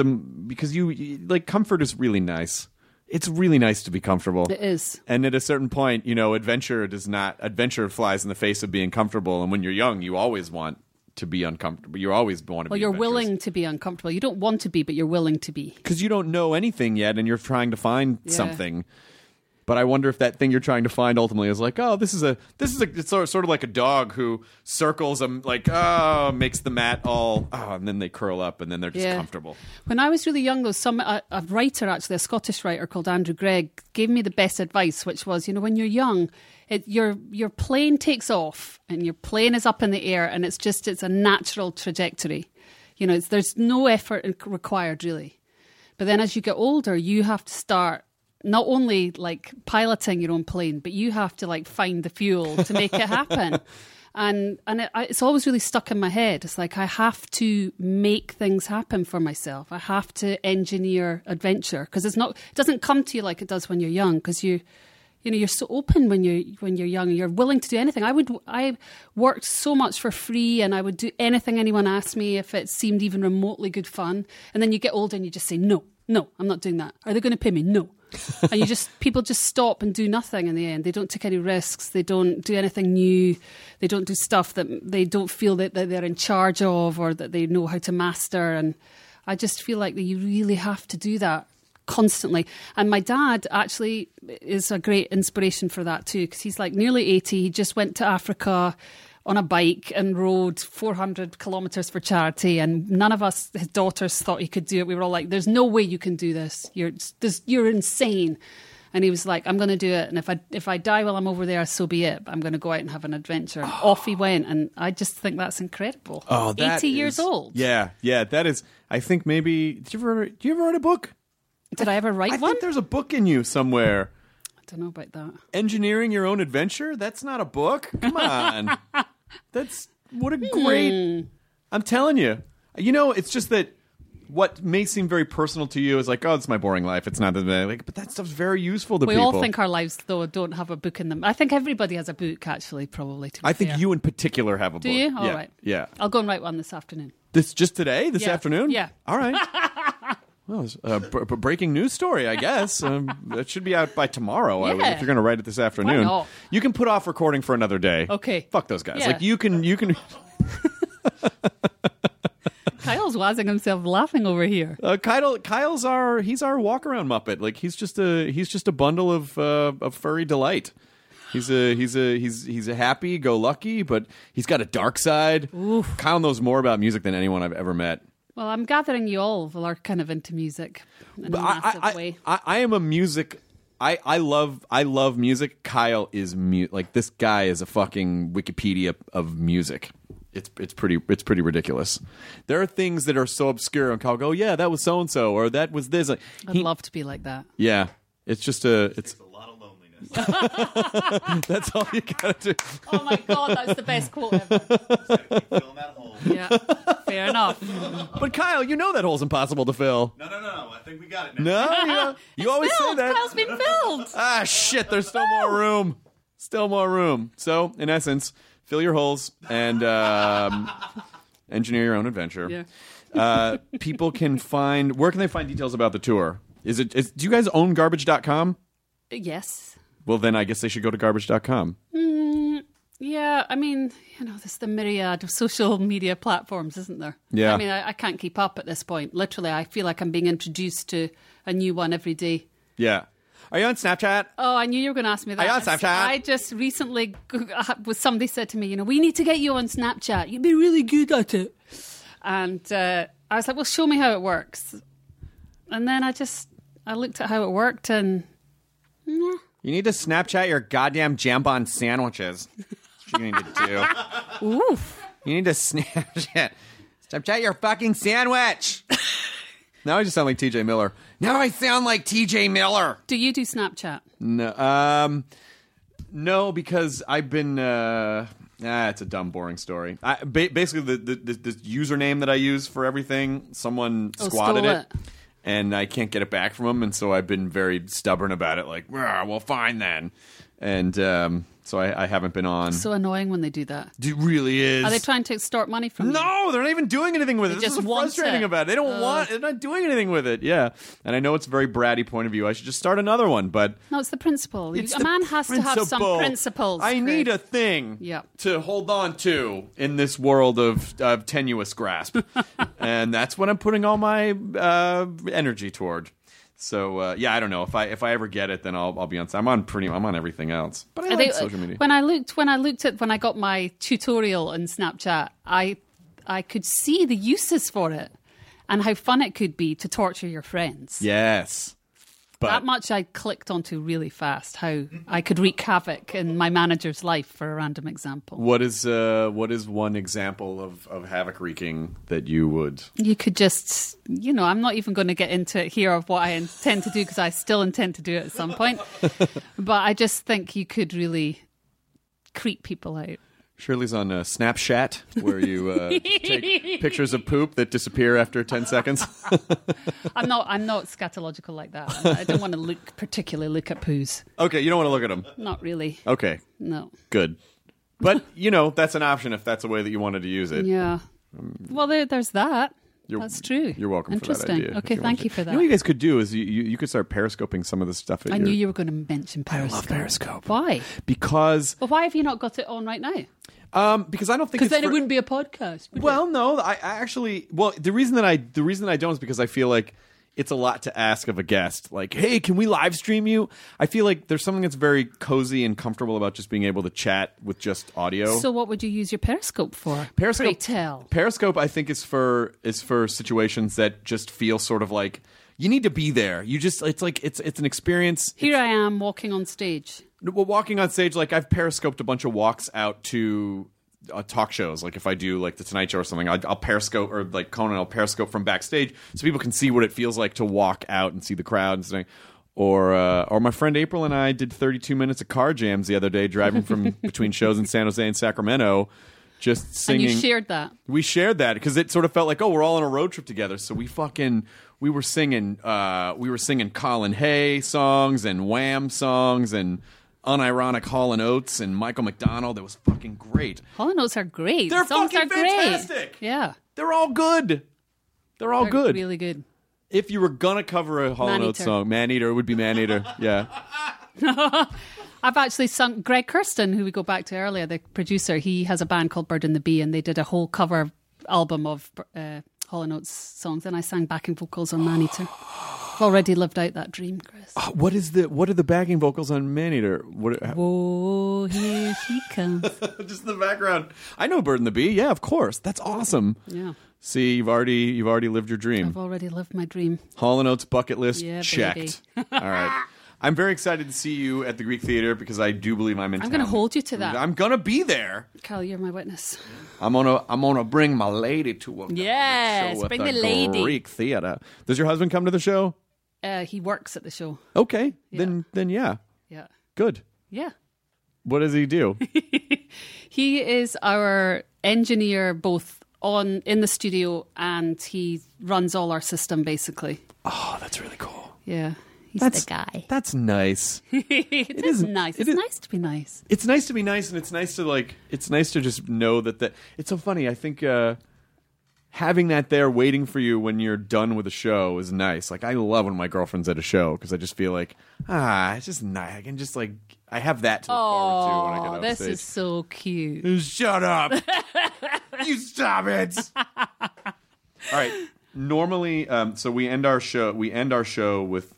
you like comfort is really nice. It's really nice to be comfortable. It is. And at a certain point, adventure flies in the face of being comfortable. And when you're young, you always want to be uncomfortable. You always want to be you're willing to be uncomfortable. You don't want to be, but you're willing to be. Because you don't know anything yet, and you're trying to find something. But I wonder if that thing you're trying to find ultimately is like, it's sort of like a dog who circles them, like, makes the mat all, and then they curl up and then they're just comfortable. When I was really young, though, a writer, actually, a Scottish writer called Andrew Gregg, gave me the best advice, which was, when you're young, your plane takes off and your plane is up in the air and it's a natural trajectory. There's no effort required, really. But then as you get older, you have to start not only like piloting your own plane, but you have to like find the fuel to make it happen. And it's always really stuck in my head. It's like I have to make things happen for myself. I have to engineer adventure because it doesn't come to you like it does when you're young. Because you're so open when you're young. You're willing to do anything. I worked so much for free, and I would do anything anyone asked me if it seemed even remotely good fun. And then you get older and you just say no, I'm not doing that. Are they going to pay me? No. And people just stop and do nothing in the end. They don't take any risks. They don't do anything new. They don't do stuff that they don't feel that they're in charge of or that they know how to master. And I just feel like that you really have to do that constantly. And my dad actually is a great inspiration for that too, because he's like nearly 80. He just went to Africa on a bike and rode 400 kilometres for charity, and none of us, his daughters, thought he could do it. We were all like, there's no way you can do this. You're insane. And he was like, I'm going to do it, and if I die while I'm over there, so be it. I'm going to go out and have an adventure. And off he went, and I just think that's incredible. 80 years old. Yeah, that is. I think maybe. Do you ever write a book? Did I ever write one? I think there's a book in you somewhere. I don't know about that. Engineering Your Own Adventure? That's not a book. Come on. What a great. I'm telling you. It's just that what may seem very personal to you is like, oh, it's my boring life. It's not that bad. But that stuff's very useful to people. We all think our lives, though, don't have a book in them. I think everybody has a book, actually, probably. I think you in particular have a book. Do you? All right. Yeah. I'll go and write one this afternoon. This just today? This afternoon? Yeah. All right. Well, it's a breaking news story, I guess. It should be out by tomorrow. Yeah. If you're going to write it this afternoon, Why not? You can put off recording for another day. Okay. Fuck those guys. Yeah. Like you can. Kyle's wazzing himself laughing over here. Kyle's he's our walk around Muppet. Like he's just a bundle of furry delight. He's a happy go lucky, but he's got a dark side. Oof. Kyle knows more about music than anyone I've ever met. Well, I'm gathering you all are kind of into music in a massive way. I am a music. I love music. Kyle is like this guy is a fucking Wikipedia of music. It's pretty ridiculous. There are things that are so obscure, and Kyle go, yeah, that was so and so, or that was this. Like, I'd love to be like that. Yeah, it's just it's a lot of loneliness. That's all you gotta do. Oh my god, that's the best quote ever. Keep filling that hole. Yeah, fair enough. But Kyle, you know that hole's impossible to fill. No. I think we got it now. No, you always say that. Kyle's been filled. Ah, shit, there's still more room. Still more room. So, in essence, fill your holes and engineer your own adventure. Yeah. People can find... Where can they find details about the tour? Do you guys own garbage.com? Yes. Well, then I guess they should go to garbage.com. Yeah, I mean, there's the myriad of social media platforms, isn't there? Yeah. I mean, I can't keep up at this point. Literally, I feel like I'm being introduced to a new one every day. Yeah. Are you on Snapchat? Oh, I knew you were going to ask me that. Are you on Snapchat? I just recently, somebody said to me, we need to get you on Snapchat. You'd be really good at it. And I was like, well, show me how it works. And then I looked at how it worked and... You need to Snapchat your goddamn jambon sandwiches. That's what you need to do. Oof. You need to Snapchat your fucking sandwich. Now I just sound like TJ Miller. Now I sound like TJ Miller. Do you do Snapchat? No. No, because I've been... it's a dumb, boring story. Basically, the username that I use for everything, someone squatted it. And I can't get it back from them, and so I've been very stubborn about it. Like, well, fine then. And so I haven't been on. So annoying when they do that. It really is. Are they trying to extort money from you? No, they're not even doing anything with it. This is what's frustrating about it. They don't want. They're not doing anything with it. Yeah, and I know it's a very bratty point of view. I should just start another one, but no, it's the principle. A man has to have some principles. I need a thing to hold on to in this world of tenuous grasp, and that's what I'm putting all my energy toward. So I don't know if I ever get it, then I'll be on. I'm on everything else, but I like social media. When I got my tutorial on Snapchat, I could see the uses for it and how fun it could be to torture your friends. Yes. But that much I clicked onto really fast, how I could wreak havoc in my manager's life, for a random example. What is one example of havoc wreaking that you would? You could just, I'm not even going to get into it here of what I intend to do, because I still intend to do it at some point. But I just think you could really creep people out. Shirley's on Snapchat, where you take pictures of poop that disappear after 10 seconds. I'm not scatological like that. I don't want to particularly look at poos. Okay, you don't want to look at them? Not really. Okay. No. Good. But, that's an option if that's a way that you wanted to use it. Yeah. Well, there's that. That's true. You're welcome for that Interesting. idea. Okay, thank you for that. You know what you guys could do is you could start periscoping some of the stuff. I knew you were going to mention Periscope. I love Periscope. Why? Because Well, why have you not got it on right now? because I don't think Because it's then for- it wouldn't be a podcast. would Well, no, I actually. Well, the reason that I don't is because I feel like it's a lot to ask of a guest. Like, hey, can we live stream you? I feel like there's something that's very cozy and comfortable about just being able to chat with just audio. it? So what would you use your Periscope for? Periscope, Pray tell. Periscope, I think, is for situations that just feel sort of like you need to be there. You just it's an experience. Here I am walking on stage. Well, walking on stage, like I've periscoped a bunch of walks out to talk shows. Like if I do like the Tonight Show or something, I'll periscope, or like Conan, I'll periscope from backstage so people can see what it feels like to walk out and see the crowd and stuff. Or my friend April and I did 32 minutes of car jams the other day, driving from between shows in San Jose and Sacramento, just singing. And you shared that. We shared that because it sort of felt like, oh, we're all on a road trip together. So we were singing Colin Hay songs and Wham songs and unironic Hall & Oates and Michael McDonald. It was fucking great. Hall & Oates are great. They're The songs fucking are great. fantastic. Yeah. They're all good. They're all good. Really good. If you were gonna cover a Hall & Oates Maneater. song, Maneater, it would be Maneater. Yeah. I've actually sung Greg Kirsten, who we go back to earlier, the producer. He has a band called Bird and the Bee, and they did a whole cover album of Hall & Oates songs, and I sang backing vocals on Maneater. I've already lived out that dream, Chris. What are the backing vocals on Maneater? Whoa, here she comes. Just in the background. I know Bird and the Bee. Yeah, of course. That's awesome. Yeah, See, you've already lived your dream. I've already lived my dream. Hall & Oates bucket list Yeah, checked. All right. I'm very excited to see you at the Greek Theater because I do believe I'm in I'm town. going to hold you to that. I'm going to be there. Kyle, you're my witness. I'm gonna bring my lady to a Yes, show at bring the lady. Greek Theater. Does your husband come to the show? He works at the show. Okay, Yeah. then yeah, Yeah. good. Yeah. What does he do? He is our engineer both in the studio, and he runs all our system basically. Oh, that's really cool. Yeah. He's That's the guy. That's nice. it is nice. It's nice to be nice. It's nice to be nice, and it's nice to just know that it's so funny. I think having that there waiting for you when you're done with a show is nice. Like I love when my girlfriend's at a show because I just feel like it's just nice. I can just like I have that to look forward to when I get off this stage. is so cute. Shut up! You stop it! All right. Normally, so we end our show with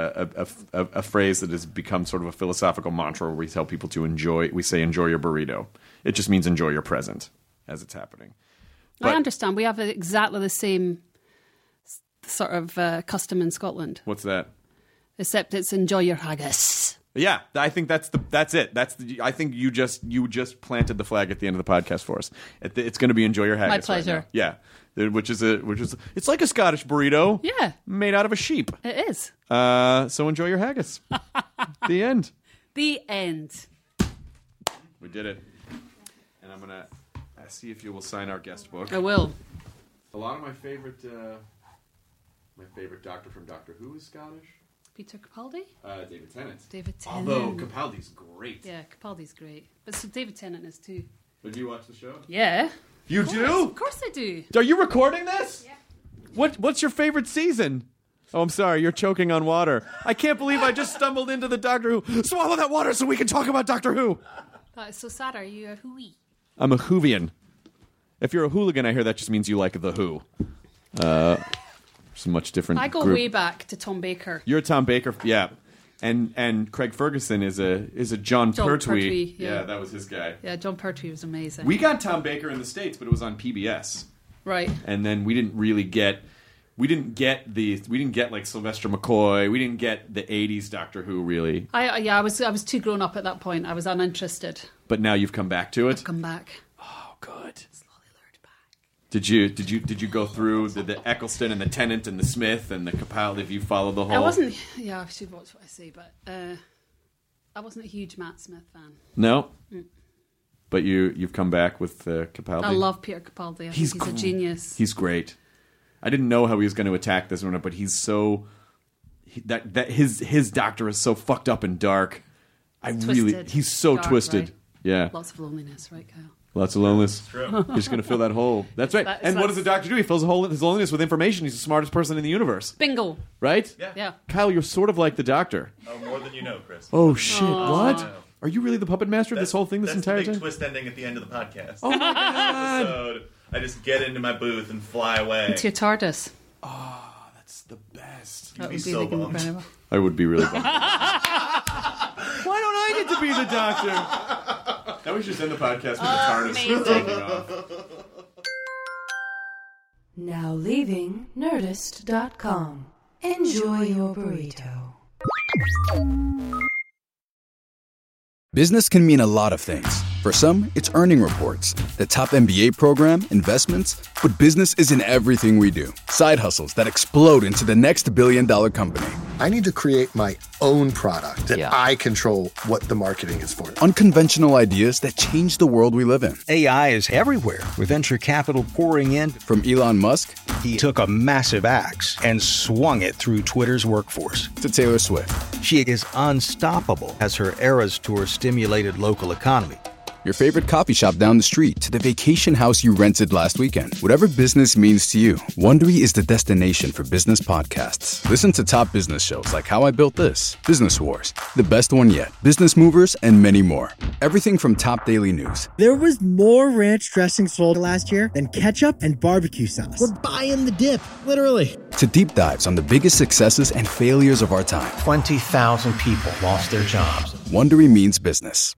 a phrase that has become sort of a philosophical mantra where we tell people to enjoy. We say, "Enjoy your burrito." It just means enjoy your present as it's happening. I understand. We have exactly the same sort of custom in Scotland, What's that? except it's enjoy your haggis. Yeah, I think that's it. I think you just planted the flag at the end of the podcast for us. It's going to be enjoy your haggis. My pleasure. Right now. Yeah, which is it's like a Scottish burrito. Yeah. Made out of a sheep. It is. So enjoy your haggis. The end. The end. We did it. And I'm gonna see if you will sign our guest book. I will. A lot of my favorite doctor from Doctor Who is Scottish. Peter Capaldi? David Tennant. David Tennant. Although Capaldi's great. Yeah, Capaldi's great. But so David Tennant is too. Did you watch the show? Yeah. You do? Of course I do. Are you recording this? Yeah. What's your favorite season? Oh, I'm sorry. You're choking on water. I can't believe I just stumbled into the Doctor Who. Swallow that water so we can talk about Doctor Who. That is so sad. Are you a Whoie? I'm a Whovian. If you're a hooligan, I hear that just means you like the Who. It's a much different I go group. way back to Tom Baker. You're a Tom Baker, yeah. And Craig Ferguson is a John Pertwee. Yeah. That was his guy. Yeah, John Pertwee was amazing. We got Tom Baker in the States, but it was on PBS. Right. And then we didn't get like Sylvester McCoy. We didn't get the 80s Doctor Who really. I was too grown up at that point. I was uninterested. But now you've come back to it. I've come back. Oh, good. Slowly lured back. Did you go through the Eccleston and the Tennant and the Smith and the Capaldi? Have you followed the whole? I wasn't. Yeah, I should watch what I say, but I wasn't a huge Matt Smith fan. No. But you've come back with Capaldi. I love Peter Capaldi. I think he's a genius. He's great. I didn't know how he was going to attack this one, but he's so his Doctor is so fucked up and dark. Twisted. He's so Dark, twisted. right? Yeah. Lots of loneliness, right, Kyle? Lots of loneliness. True. You're just going to fill that hole. That's right. And what does the doctor do? He fills his loneliness with information. He's the smartest person in the universe. Bingo. Right? Yeah. Kyle, you're sort of like the doctor. Oh, more than you know, Chris. Oh, shit. What? Are you really the puppet master of this whole thing this entire time? That's the big twist ending at the end of the podcast. Oh, my God. Episode, I just get into my booth and fly away. Into your TARDIS. Oh, that's the best. You'd be so bummed. I would be really bummed. Why don't I get to be the doctor? Now we should end the podcast with the TARDIS taking off. Now leaving Nerdist.com. Enjoy your burrito. Business can mean a lot of things. For some, it's earning reports, the top MBA program, investments, but business isn't everything we do. Side hustles that explode into the next billion-dollar company. I need to create my own product that I control what the marketing is for. Unconventional ideas that change the world we live in. AI is everywhere, with venture capital pouring in. From Elon Musk, he took a massive axe and swung it through Twitter's workforce. To Taylor Swift. She is unstoppable as her Eras Tour stimulated local economy. Your favorite coffee shop down the street to the vacation house you rented last weekend. Whatever business means to you, Wondery is the destination for business podcasts. Listen to top business shows like How I Built This, Business Wars, The Best One Yet, Business Movers, and many more. Everything from top daily news. There was more ranch dressing sold last year than ketchup and barbecue sauce. We're buying the dip, literally. To deep dives on the biggest successes and failures of our time. 20,000 people lost their jobs. Wondery means business.